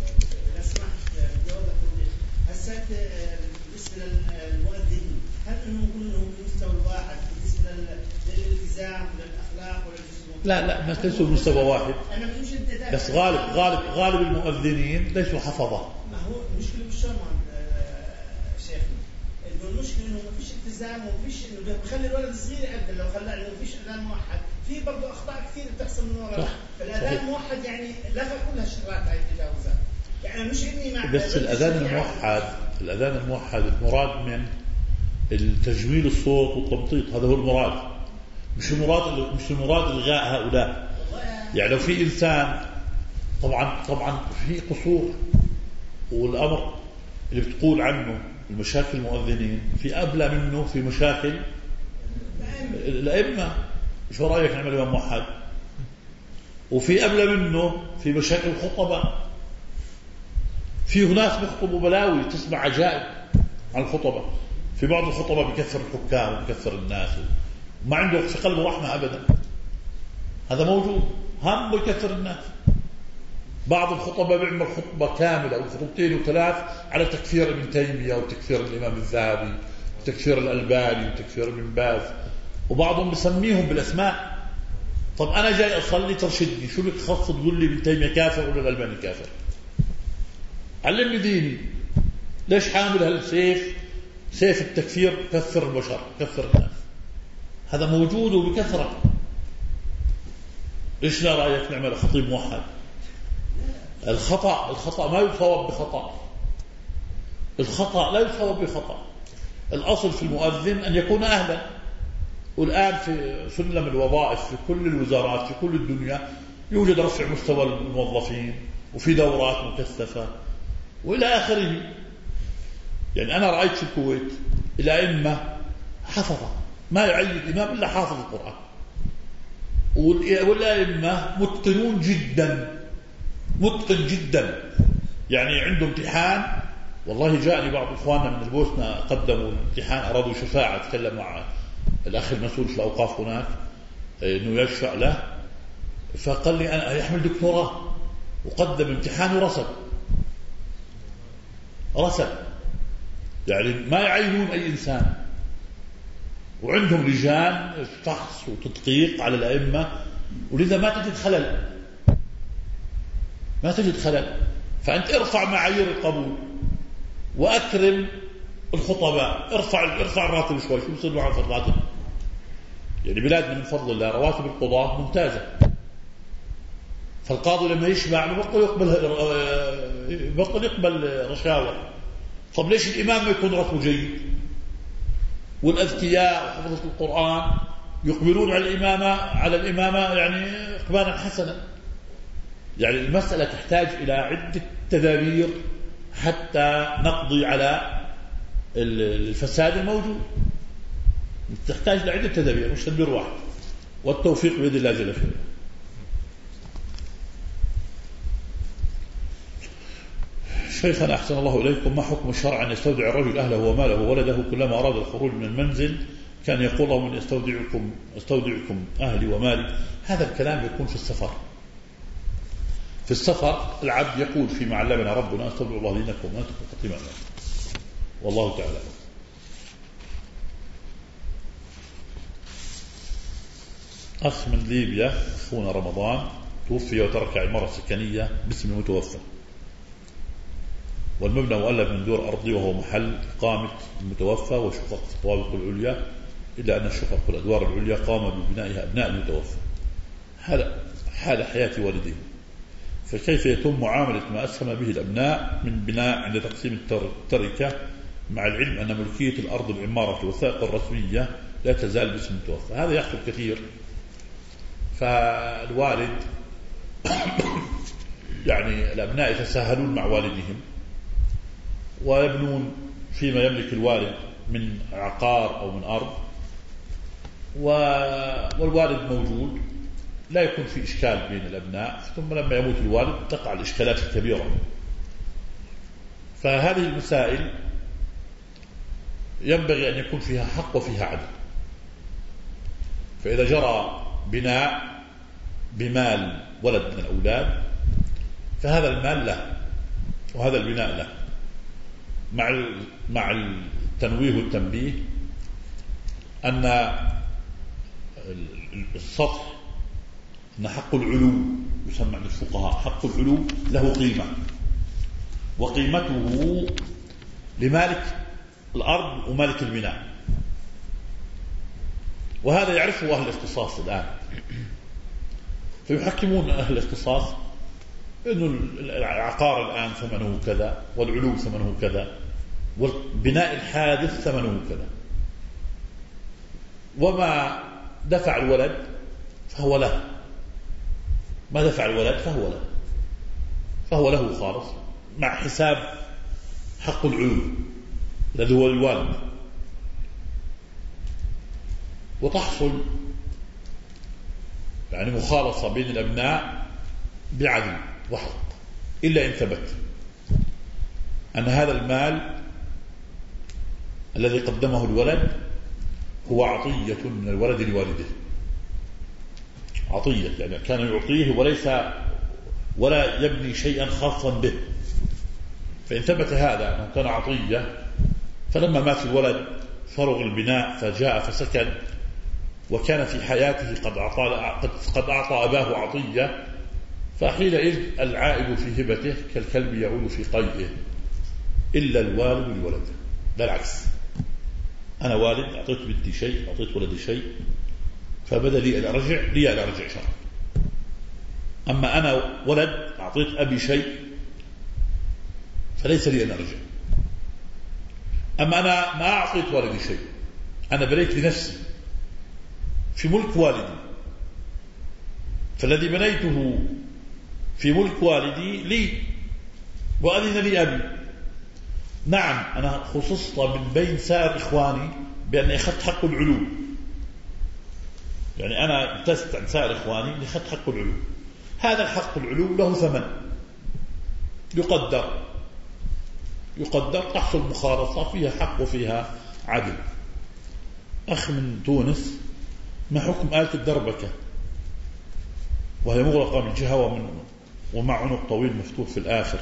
هسه بالنسبه للمؤذنين هل انهم كلهم بمستوى واحد بالنسبه للالتزام وللاخلاق وللجسم؟ لا لا ما ليسوا بمستوى واحد. انا مش انت بس غالب غالب غالب المؤذنين ليسوا حفظه. ما هو المشكله مش شرما شيخنا، انه المشكله انه ما فيش التزام وما فيش انه بخلي الولد الصغير يأذن، لو خلى انه ما فيش اذان موحد في برضه اخطاء كثير بتحصل من وراء. فالاذان الموحد يعني لغى كل هالشغلات هاي التجاوزات. يعني مش اني مع بس الاذان الموحد الاذان الموحد المراد من التجميل الصوت والتمطيط، هذا هو المراد، مش المراد مش المراد الغاء هؤلاء. يعني لو في انسان طبعا طبعا في قصور، والامر اللي بتقول عنه المشاكل المؤذنين في ابلى منه في مشاكل الائمه. شو رايك نعمل امام موحد؟ وفي ابلى منه في مشاكل الخطباء. في ناس بيخطبوا بلاوي تسمع عجائب عن الخطبة. في بعض الخطبة بيكثر الحكام وبيكثر الناس وما عنده في قلبه رحمة أبدا. هذا موجود، هم يكثر الناس. بعض الخطبة بيعمل خطبة كاملة أو خطبتين وثلاث على تكفير ابن تيمية وتكفير الإمام الذهبي وتكفير الألباني وتكفير ابن باز، وبعضهم بسميهم بالأسماء. طب أنا جاي أصلي ترشدني، شو لك خاص تقول لي ابن تيمية كافر ولا الألباني كافر؟ علمني ديني. ليش حامل هالسيف، سيف التكفير، كفر البشر كفر الناس؟ هذا موجود وبكثرة. إيش لا رأيك نعمل خطيب موحد؟ الخطأ الخطأ ما يصوب بخطأ، الخطأ لا يصوب بخطأ. الأصل في المؤذن أن يكون أهلا. والآن في سلم الوظائف في كل الوزارات في كل الدنيا يوجد رفع مستوى الموظفين وفي دورات مكثفة وإلى آخره. يعني أنا رأيت في الكويت الأئمة حفظة ما يعين الإمام إلا حافظ القرآن، والأئمة متقنون جدا متقن جدا. يعني عنده امتحان، والله جاءني بعض إخواننا من البوسنة قدموا امتحان، أرادوا شفاعة، تكلم مع الأخ المسؤول في الأوقاف هناك إنه يشفع له، فقال لي أنا يحمل دكتوراه وقدم امتحان ورسب رسب يعني ما يعينون أي إنسان. وعندهم لجان فحص وتدقيق على الأئمة، ولذا ما تجد خلل ما تجد خلل. فأنت ارفع معايير القبول وأكرم الخطباء، ارفع ارفع الراتب شوي. شو بصير معه في الراتب؟ يعني بلادنا من فضل الله رواتب القضاة ممتازة، فالقاضي لما يشبع بطل يقبل بطل يقبل رشاوى. طب ليش الإمام ما يكون راتبه جيد؟ والأذكياء وحفظة القرآن يقبلون على الإمامة على الإمامة يعني إقبالا حسنا. يعني المسألة تحتاج إلى عدة تدابير حتى نقضي على الفساد الموجود. تحتاج لعدة تدابير مش تدبير واحد، والتوفيق بيد الله جل وعلا. شيخنا أحسن الله إليكم، ما حكم الشرع أن يستودع الرجل أهله وماله وولده كلما أراد الخروج من المنزل كان يقول له من استودعكم استودعكم أهلي ومالي؟ هذا الكلام يكون في السفر. في السفر العبد يقول فيما علمنا ربنا استودع الله دينكم وأنتم قتيما، والله تعالى. أخ من ليبيا أخونا رمضان توفي وترك عمارة سكنية باسم المتوفى، والمبنى مؤلف من دور أرضي وهو محل إقامة المتوفى وشقق الطوابق العليا، إلا أن الشقق والأدوار العليا قام ببنائها أبناء المتوفى حال, حال حياة والديه، فكيف يتم معاملة ما أسهم به الأبناء من بناء عند تقسيم التركة، مع العلم أن ملكية الأرض العمارة في الوثائق الرسمية لا تزال باسم المتوفى؟ هذا يحصل كثير. فالوالد يعني الأبناء يتساهلون مع والدهم ويبنون فيما يملك الوالد من عقار أو من أرض، والوالد موجود لا يكون في إشكال بين الأبناء، ثم لما يموت الوالد تقع الإشكالات الكبيرة. فهذه المسائل ينبغي أن يكون فيها حق وفيها عدل. فإذا جرى بناء بمال ولد من الأولاد فهذا المال له وهذا البناء له، مع مع التنويه والتنبيه أن السطح أن حق العلو يسمى عند الفقهاء حق العلو له قيمة، وقيمته لمالك الأرض ومالك البناء، وهذا يعرفه أهل الاختصاص الآن، فيحكمون أهل الاختصاص إنه العقار الآن ثمنه كذا، والعلو ثمنه كذا، والبناء الحادث ثمنه كذا، وما دفع الولد فهو له، ما دفع الولد فهو له فهو له خالص، مع حساب حق العلو الذي هو الوالد. وتحصل يعني مخالصة بين الأبناء بعدل وحق، إلا إن ثبت أن هذا المال الذي قدمه الولد هو عطية من الولد لوالده، عطية يعني كان يعطيه وليس ولا يبني شيئا خاصا به، فإن ثبت هذا أنه كان عطية فلما مات الولد فرغ البناء فجاء فسكن وكان في حياته قد أعطى, قد أعطى أباه عطية، فحينئذ العائد في هبته كالكلب يعود في قيئه إلا الوالد لولده. لا العكس، أنا والد أعطيت بنتي شيء أعطيت ولدي شيء فبدأ لي أن أرجع لي أن أرجع شرعا، أما أنا ولد أعطيت أبي شيء فليس لي أن أرجع، أما أنا ما أعطيت والدي شيء، أنا بنيت لنفسي في ملك والدي، فالذي بنيته في ملك والدي لي وأذن لي أبي. نعم أنا خصصت من بين سائر إخواني بأني أخذت حق العلو، يعني أنا امتزت عن سائر إخواني لأخذت حق العلو، هذا الحق العلو له ثمن يقدر يقدر تحصل مخالصة فيها حق وفيها عدل. أخ من تونس ما حكم آلة الدربكة وهي مغلقة من جهة ومن ومع عنق طويل مفتوح في الآخر؟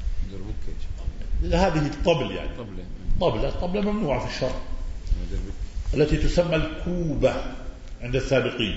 هذه الطبل يعني طبلة طبلة ممنوعة في الشرع التي تسمى الكوبة عند السابقين،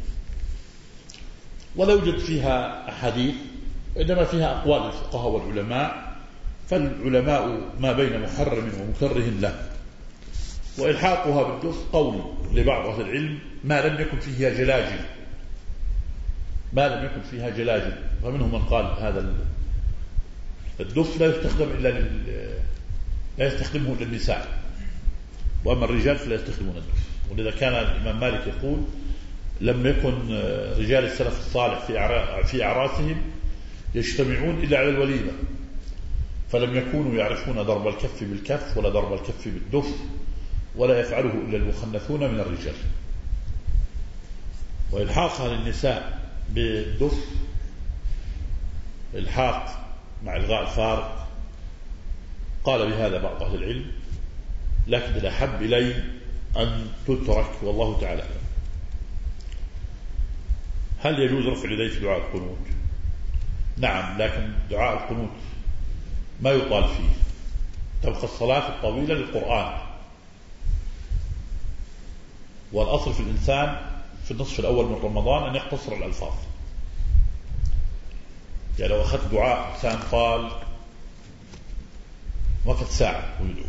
ولا يوجد فيها أحاديث إنما فيها أقوال الفقهاء والعلماء، فالعلماء ما بين محرم ومكره له، وإلحاقها بالدف قول لبعض أهل العلم ما لم يكن فيها جلاجل ما لم يكن فيها جلاجل فمنهم من قال هذا الدف لا يستخدم إلا لل... لا يستخدمه إلا النساء، وأما الرجال فلا يستخدمون الدف. ولذا كان الإمام مالك يقول لم يكن رجال السلف الصالح في في أعراسهم يجتمعون إلا على الوليمة، فلم يكونوا يعرفون ضرب الكف بالكف ولا ضرب الكف بالدف، ولا يفعله إلا المخنثون من الرجال. وإلحاقها للنساء بالدف إلحاق مع إلغاء الفارق، قال بهذا بعض أهل العلم، لكن الأحب إلي أن تترك والله تعالى. هل يجوز رفع اليدين في دعاء القنوت؟ نعم، لكن دعاء القنوت ما يطال فيه، تبقى الصلاة الطويلة للقرآن، والأصل في الإنسان في النصف الأول من رمضان أن يقتصر الألفاظ. يعني لو أخذت دعاء إنسان قال وقت ساعة ويدعو،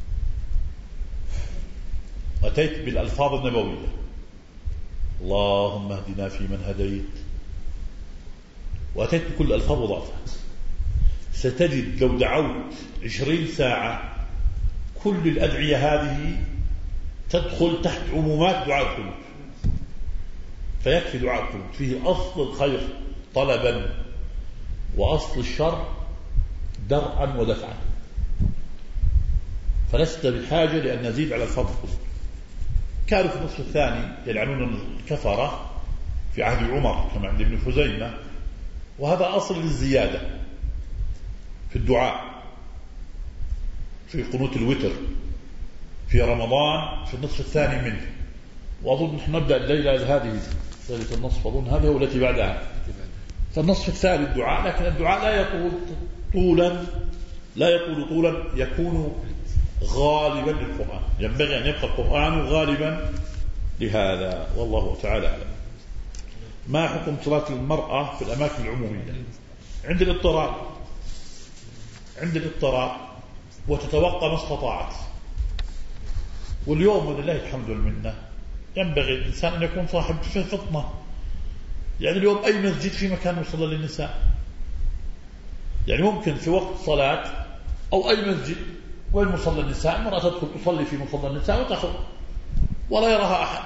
أتيت بالألفاظ النبوية اللهم اهدنا فيمن هديت، وأتيت بكل الألفاظ وضعتها، ستجد لو دعوت عشرين ساعة كل الأدعية هذه تدخل تحت عمومات دعاء القنوت، فيكفي دعاء القنوت فيه أصل الخير طلبا وأصل الشر درءا ودفعا، فلست بحاجة لأن نزيد على الفضل. كانوا في النصف الثاني يلعنون الكفرة في عهد عمر كما عند ابن خزيمة، وهذا أصل للزيادة في الدعاء في قنوت الوتر في رمضان في النصف الثاني منه، وأظن نحن نبدأ الليلة هذه ثالث النصف أظن هذه هو التي بعدها. فالنصف الثاني الدعاء، لكن الدعاء لا يطول طولا لا يطول طولا يكون غالبا للقرآن، ينبغي أن يبقى القرآن غالبا لهذا، والله تعالى أعلم. ما حكم صلاة المرأة في الأماكن العمومية عند الاضطرار؟ عند الاضطرار وتتوقع ما استطاعت. واليوم ولله الحمد والمنة ينبغي الإنسان أن يكون صاحب فطنة. يعني اليوم أي مسجد في مكان يصلى للنساء، يعني ممكن في وقت صلاة أو أي مسجد وين مصلى النساء المرأة تدخل تصلي في مصلى النساء وتخرج ولا يراها أحد.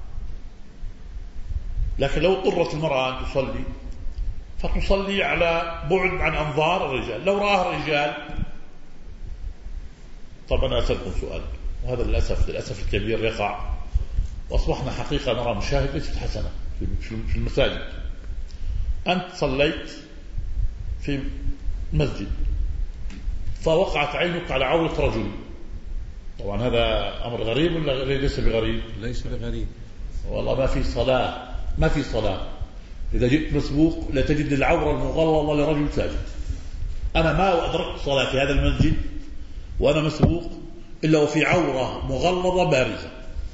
لكن لو اضطرت المرأة أن تصلي فتصلي على بعد عن أنظار الرجال. لو رآها الرجال، طبعا أنا أسألكم سؤال، وهذا للأسف للأسف الكبير يقع، وأصبحنا حقيقة نرى مشاهد ليست حسنة في المساجد. أنت صليت في مسجد فوقعت عينك على عورة رجل، طبعا هذا أمر غريب ولا ليس بغريب؟ ليس بغريب. والله ما في صلاة ما في صلاة إذا جئت مسبوق لا تجد العورة المغلظة لرجل ساجد. أنا ما أدركت صلاة في هذا المسجد وأنا مسبوق إلا وفي عورة مغلظة بارزة.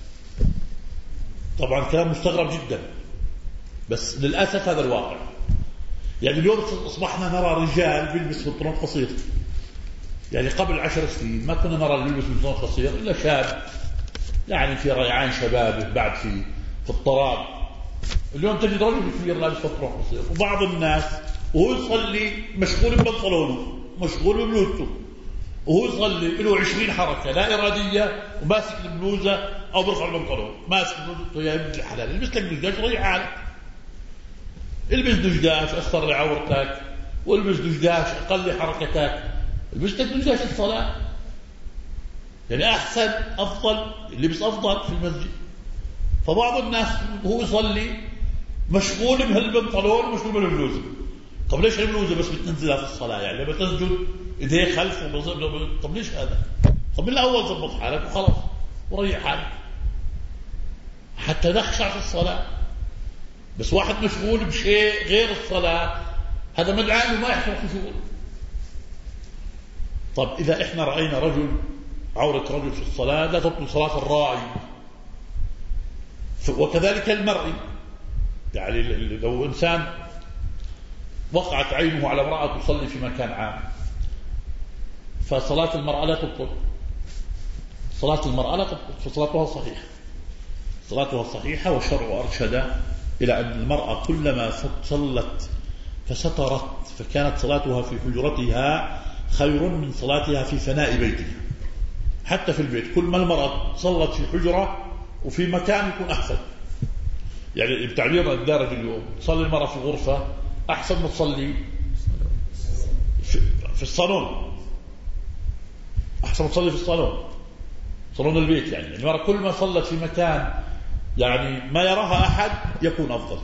طبعا كلام مستغرب جدا، بس للأسف هذا الواقع. يعني اليوم أصبحنا نرى رجال بيلبس بنطلون قصير، يعني قبل عشر سنين ما كنا نرى اللي يلبس بنطلون قصير إلا شاب يعني في ريعان شبابه بعد في في الطراب. اليوم تجد رجل كبير لابس بنطلون قصير، وبعض الناس وهو يصلي مشغول ببنطلونه مشغول ببلوزته، وهو يصلي له عشرين حركة لا إرادية وماسك البلوزة أو برفع البنطلون ماسك بلوزته. يا ابن الحلال البس لك دجاج ريح حالك، البس دجاج أستر عورتك، والبس دجاج أقل حركتك، البس لك دجاج الصلاة. يعني أحسن أفضل اللبس أفضل في المسجد. فبعض الناس هو يصلي مشغول بهالبنطلون مشغول بالبلوزة. طب ليش البلوزة بس بتنزلها في الصلاة؟ يعني لما تسجد إيديه خلف وبصير. طب ليش هذا؟ طب من الأول ضبط حالك وخلاص وريح حالك حتى نخشع في الصلاة. بس واحد مشغول بشيء غير الصلاة هذا مدعاء انه ما يحصل خشوع. طب إذا إحنا رأينا رجل عورة رجل في الصلاة لا تبطل صلاة الراعي، وكذلك المرئي. يعني لو إنسان وقعت عينه على امرأة تصلي في مكان عام فصلاة المرأة لا تبطل، صلاة المرأة لا تبطل، فصلاتها صحيحة صلاتها صحيحة. والشرع أرشد إلى أن المرأة كلما صلت فسترت فكانت صلاتها في حجرتها خير من صلاتها في فناء بيتها. حتى في البيت كل ما المرأة صلت في حجرة وفي مكان يكون أحسن. يعني بتعبيرنا الدارج اليوم تصلي المرأة في غرفة أحسن ما تصلي في الصالون، أحسن ما تصلي في الصالون صالون البيت. يعني المرأة كل ما صلت في مكان يعني ما يراها أحد يكون أفضل.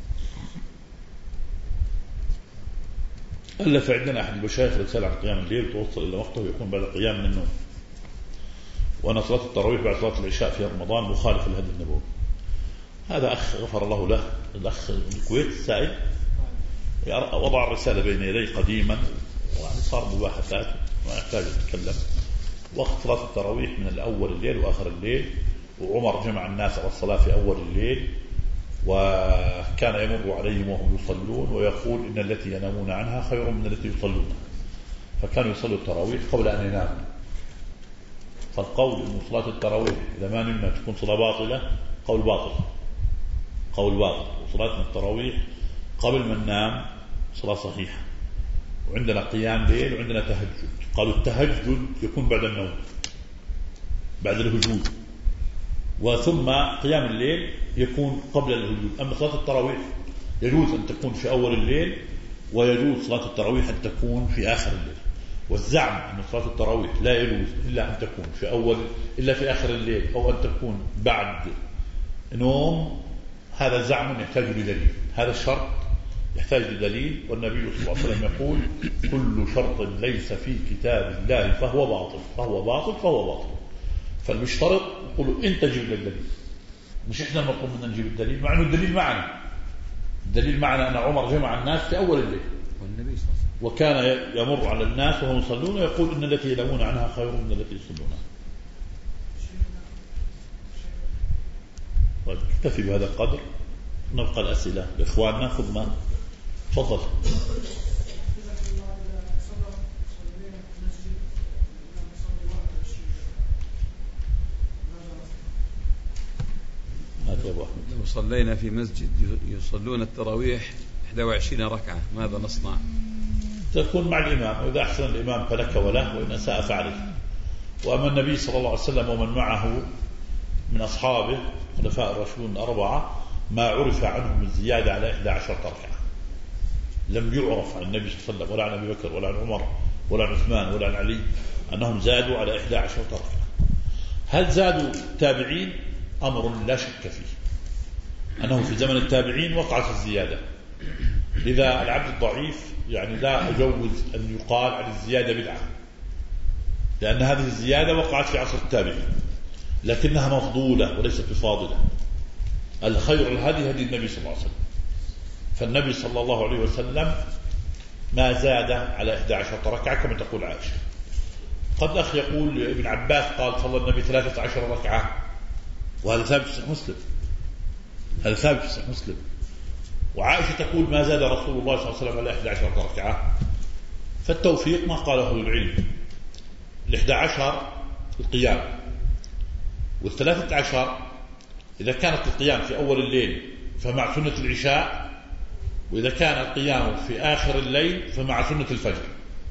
ألف عندنا أحد المشايخ رسالة عن قيام الليل توصل إلى وقته ويكون بعد قيام من النوم، وأنا صلاة التراويح بعد صلاة العشاء في رمضان مخالف لهدي النبوي. هذا أخ غفر الله له، الأخ من الكويت السائل وضع الرسالة بين يدي قديما وصار مباحثات ما يحتاج أتكلم. وقت صلاة التراويح من الأول الليل وآخر الليل، وعمر جمع الناس على الصلاة في أول الليل وكان يمر عليهم وهم يصلون ويقول إن التي ينامون عنها خير من التي يصلونها، فكانوا يصلوا التراويح قبل أن يناموا. فالقول إن صلاة التراويح إذا ما نمنا تكون صلاة باطلة قول باطل قول باطل وصلاة التراويح قبل ما ننام صلاة صحيحة. وعندنا قيام ليل وعندنا تهجد. قالوا التهجد يكون بعد النوم بعد الهجود، وثم قيام الليل يكون قبل الهجود. أما صلاة التراويح يجوز أن تكون في أول الليل ويجوز صلاة التراويح أن تكون في آخر الليل. والزعم أن صلاة التراويح لا يجوز إلا أن تكون في أول إلا في آخر الليل أو أن تكون بعد نوم، هذا زعم يحتاج لدليل. هذا الشرط يحتاج لدليل، والنبي صلى الله عليه وسلم يقول كل شرط ليس في كتاب الله فهو باطل فهو باطل فهو باطل. فالمشترط يقول أنت جيب لك دليل، مش إحنا المطلوب منا نجيب الدليل، مع أنه الدليل معنا. الدليل معنا أن عمر جمع الناس في أول الليل والنبي صلى الله عليه وسلم وكان يمر على الناس وهم يصلون ويقول إن التي ينامون عنها خير من التي يصلونها. طيب اكتفي بهذا القدر، نبقى الأسئلة لإخواننا. خذ ما تفضل. لو صلينا في مسجد يصلون التراويح إحدى وعشرين ركعة ماذا نصنع؟ تكون مع الإمام، وإذا أحسن الإمام فلك وله، وإن أساء فعليه. وأما النبي صلى الله عليه وسلم ومن معه من أصحابه خلفاء الراشدون الأربعة ما عرف عنهم الزيادة على إحدى عشرة ركعة. لم يعرف عن النبي صلى الله عليه وسلم ولا عن أبي بكر ولا عن عمر ولا عن عثمان ولا عن علي أنهم زادوا على إحدى عشرة ركعة. هل زادوا التابعين؟ أمر لا شك فيه، أنه في زمن التابعين وقعت الزيادة. لذا العبد الضعيف يعني لا أجوز أن يقال عن الزيادة بدعة، لأن هذه الزيادة وقعت في عصر التابعين، لكنها مفضولة وليست بفاضلة. الخير الهدي هدي النبي صلى الله عليه وسلم، فالنبي صلى الله عليه وسلم ما زاد على إحدى عشرة ركعة كما تقول عائشة. قد أخ يقول ابن عباس قال صلى النبي ثلاثة عشر ركعة، وهذا ثابت في صحيح مسلم، هذا ثابت في صحيح مسلم. وعائشة تقول ما زاد رسول الله صلى الله عليه وسلم على إحدى عشرة ركعة. فالتوفيق ما قاله العلم، الإحدى عشر القيام، والثلاثة عشر إذا كانت القيام في أول الليل فمع سنة العشاء، وإذا كان القيام في آخر الليل فمع سنة الفجر.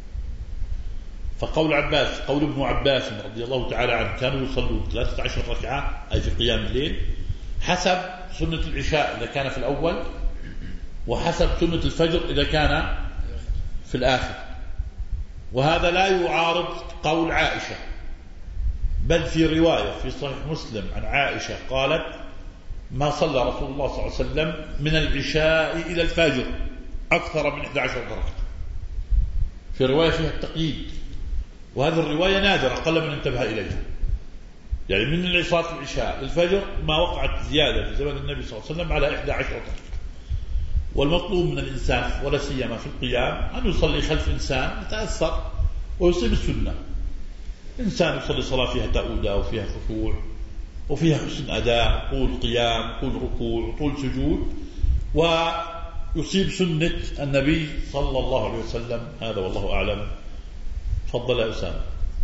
فقول عباس قول ابن عباس رضي الله تعالى عنه كانوا يصلون ثلاثة عشر ركعة أي في قيام الليل حسب سنة العشاء إذا كان في الأول، وحسب سنة الفجر إذا كان في الآخر. وهذا لا يعارض قول عائشة، بل في رواية في صحيح مسلم عن عائشة قالت ما صلى رسول الله صلى الله عليه وسلم من العشاء إلى الفجر أكثر من إحدى عشرة ركعة، في رواية فيها التقييد، وهذه الرواية نادرة قل من انتبه إليها. يعني من صلاة العشاء للفجر ما وقعت زيادة في زمن النبي صلى الله عليه وسلم على إحدى عشرة ركعة. والمطلوب من الإنسان ولا سيما في القيام أن يصلي خلف إنسان يتأثر ويصيب السنة. إنسان يصلي صلاة فيها تأودة وفيها خشوع وفيها حسن أداء، طول قيام طول ركوع طول سجود، ويصيب سنة النبي صلى الله عليه وسلم. هذا والله أعلم. تفضل يا أسامة.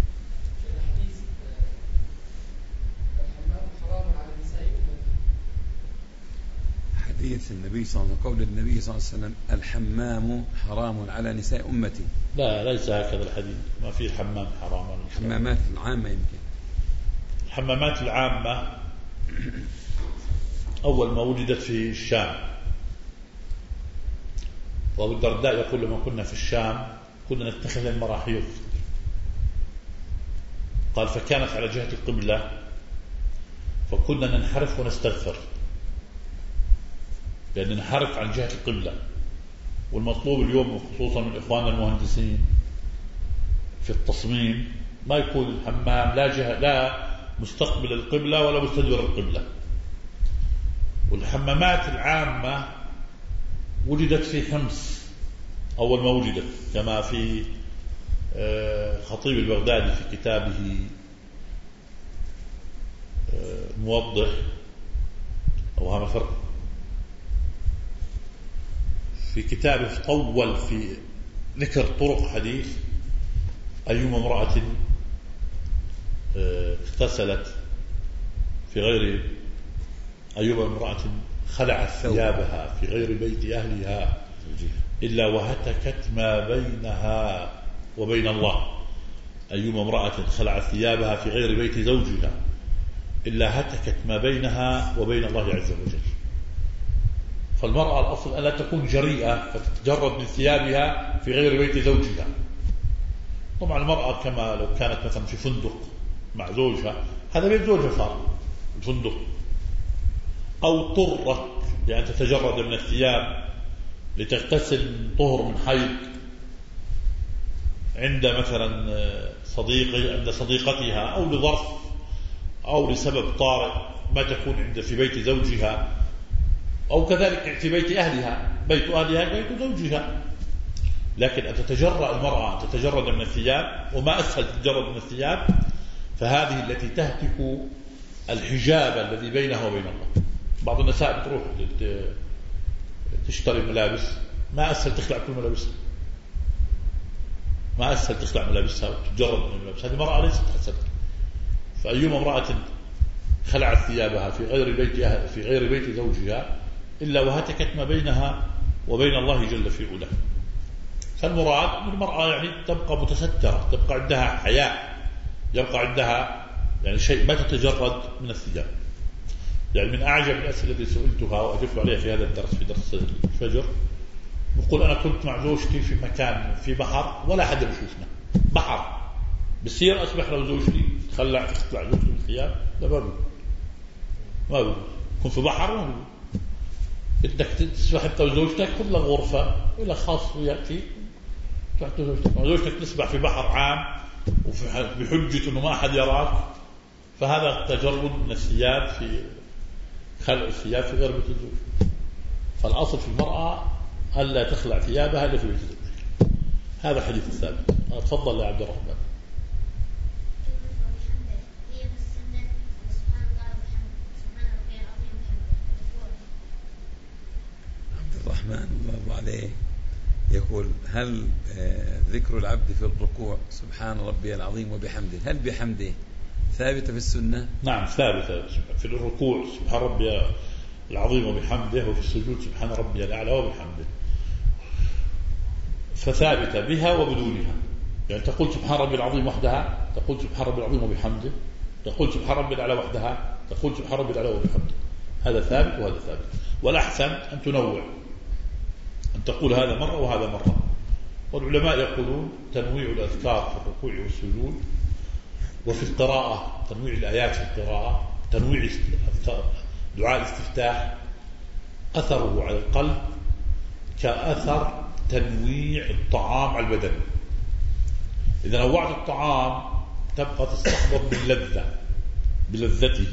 حديث النبي صلى الله عليه وسلم قول النبي صلى الله عليه وسلم الحمام حرام على نساء أمتي. لا ليس هكذا الحديث، ما في الحمام حرام. الحمامات العامة يمكن. الحمامات العامة أول ما وجدت في الشام، وأبو الدرداء يقول لما كنا في الشام كنا نتخذ المراحيض، قال فكانت على جهة القبلة فكنا ننحرف ونستغفر، لأن ننحرف عن جهة القبلة. والمطلوب اليوم خصوصا من إخواننا المهندسين في التصميم ما يكون الحمام لا جهة لا مستقبل القبلة ولا مستدبر القبلة. والحمامات العامة وجدت في حمص أول ما وجدت، كما في خطيب البغدادي في كتابه موضح أوهام الفرق، في كتابه طول في ذكر طرق حديث أيما امرأة اغتسلت في غير أيما امرأة خلعت ثيابها في غير بيت أهلها إلا وهتكت ما بينها وبين الله. أيما امرأة خلعت ثيابها في غير بيت زوجها إلا هتكت ما بينها وبين الله عز وجل. فالمرأة الأصل ألا تكون جريئة فتتجرد من ثيابها في غير بيت زوجها. طبعا المرأة كما لو كانت مثلا في فندق مع زوجها، هذا بيت زوجها صار الفندق، أو اضطرت بأن تتجرد من الثياب لتغتسل من طهر من حيض عند مثلا صديق عند صديقتها، أو لظرف أو لسبب طارئ ما تكون عند في بيت زوجها، أو كذلك في بيت أهلها، بيت أهلها بيت زوجها. لكن أن تتجرأ المرأة أن تتجرد من الثياب، وما أسهل تتجرد من الثياب، فهذه التي تهتك الحجاب الذي بينها وبين الله. بعض النساء بتروح تشتري ملابس، ما أسهل تخلع كل ملابسها، ما أسهل تخلع ملابسها وتتجرد من الملابس. هذه مرأة ليست حسنة. فأيما امرأة خلعت ثيابها في غير بيت في غير بيت زوجها إلا وهتكت ما بينها وبين الله جل في علاه. فالمراد من المرأة يعني تبقى متسترة، تبقى عندها حياء، يبقى عندها يعني شيء، ما تتجرد من الثياب. يعني من أعجب الأسئلة التي سئلتها وأجبت عليها في هذا الدرس في درس الفجر، يقول أنا كنت مع زوجتي في مكان في بحر ولا حد بيشوفنا، بحر بصير أصبح لو زوجتي تخلع تخلع زوجتي من الثياب، لا ما بيقول ما بيقول كن في بحر، ما بيقول بدك تسبح أنت وزوجتك خذ لك غرفة ولا خاص ويأتي تحت زوجتك. وزوجتك تسبح في بحر عام بحجة أنه ما أحد يراك، فهذا تجرد من الثياب في خلع الثياب في غير بيت الزوج. فالأصل في المرأة ألا تخلع ثيابها إلا في بيت الزوج. هذا حديث ثابت. تفضل يا عبد الرحمن. عبد الرحمن الله عليه يقول هل ذكر العبد في الركوع سبحان ربي العظيم وبحمده هل بحمده ثابتة في السنة؟ نعم ثابتة في الركوع سبحان ربي العظيم وبحمده، وفي السجود سبحان ربي الأعلى وبحمده، فثابتة بها وبدونها. يعني تقول سبحان ربي العظيم وحدها، تقول سبحان ربي العظيم وبحمده، تقول سبحان ربي الأعلى وحدها، تقول سبحان ربي الأعلى وبحمده. هذا ثابت وهذا ثابت. والأحسن أن تنوع، أن تقول هذا مرة وهذا مرة. والعلماء يقولون تنويع الأذكار في الركوع والسجود، وفي القراءة تنويع الآيات في القراءة، تنويع دعاء الاستفتاح أثره على القلب كأثر تنويع الطعام على البدن. إذا نوعت الطعام تبقى تستحضر باللذة بلذته،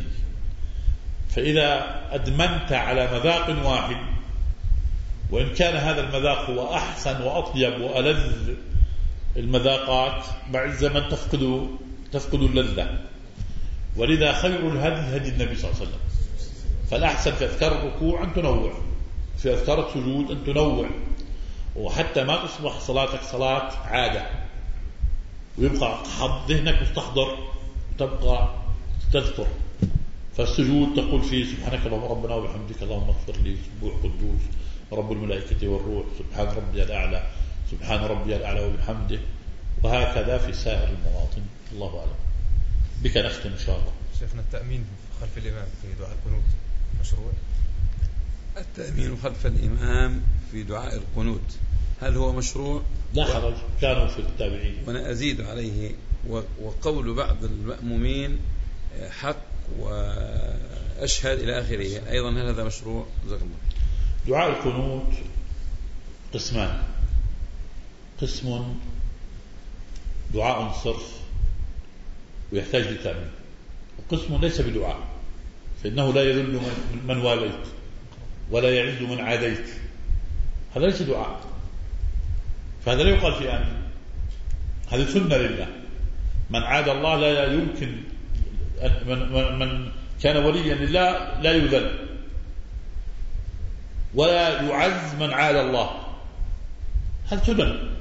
فإذا أدمنت على مذاق واحد، وإن كان هذا المذاق هو أحسن وأطيب وألذ المذاقات، مع الزمن تفقد تفقد اللذة. ولذا خير الهدي هدي النبي صلى الله عليه وسلم. فالأحسن في أذكار الركوع أن تنوع، في أذكار السجود أن تنوع، وحتى ما تصبح صلاتك صلاة عادة ويبقى ذهنك مستحضر وتبقى تذكر. فالسجود تقول فيه سبحانك اللهم ربنا وبحمدك اللهم اغفر لي سبوح قدوس رب الملائكة والروح سبحان ربي الأعلى سبحان ربي الأعلى وبحمده، وهكذا في سائر المواطن. الله أعلم. بك نختم إن شاء الله. شيخنا التأمين خلف الإمام في دعاء القنوت مشروع؟ التأمين خلف الإمام في دعاء القنوت هل هو مشروع؟ لا حرج، كانوا في التابعين. وأنا أزيد عليه، وقول بعض المأمومين حق وأشهد إلى آخره أيضا، هل هذا مشروع؟ جزاك الله. دعاء القنوت قسمان: قسم دعاء صرف ويحتاج لتأمين، وقسم ليس بدعاء، فإنه لا يذل من واليت ولا يعز من عاديت، هذا ليس دعاء، فهذا لا يقال في آمين، هذه سنة لله. من عاد الله لا يمكن، من, من كان وليا لله لا يذل ولا يعز من عاد الله، هذا سنة.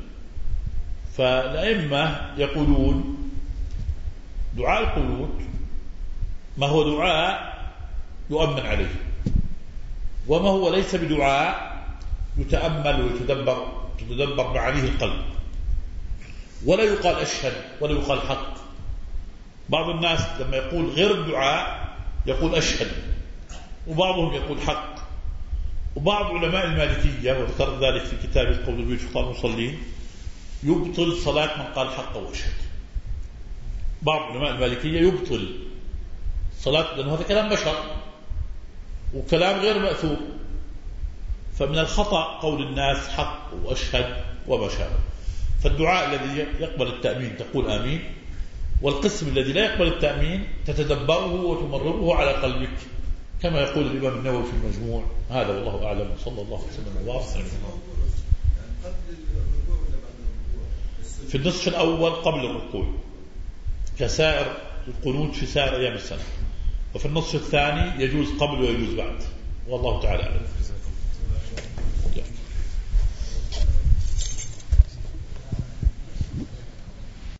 فالأئمة يقولون دعاء القنوت ما هو دعاء يؤمن عليه، وما هو ليس بدعاء يتأمل ويتدبر تتدبر معانيه القلب، ولا يقال أشهد ولا يقال حق. بعض الناس لما يقول غير الدعاء يقول أشهد، وبعضهم يقول حق. وبعض علماء المالكية، وذكر ذلك في كتاب القول به شيطان المصلين، يبطل صلاة من قال حق وأشهد. بعض علماء المالكية يبطل صلاة، لأنه هذا كلام بشر وكلام غير مأثور، فمن الخطأ قول الناس حق وأشهد وما شابه. فالدعاء الذي يقبل التأمين تقول آمين، والقسم الذي لا يقبل التأمين تتدبره وتمرره على قلبك كما يقول الإمام النووي في المجموع. هذا والله أعلم، صلى الله عليه وسلم وبارك على في النصف الأول قبل الركوع كسائر القنوت في سائر أيام السنة، وفي النصف الثاني يجوز قبل ويجوز بعد، والله تعالى أعلم.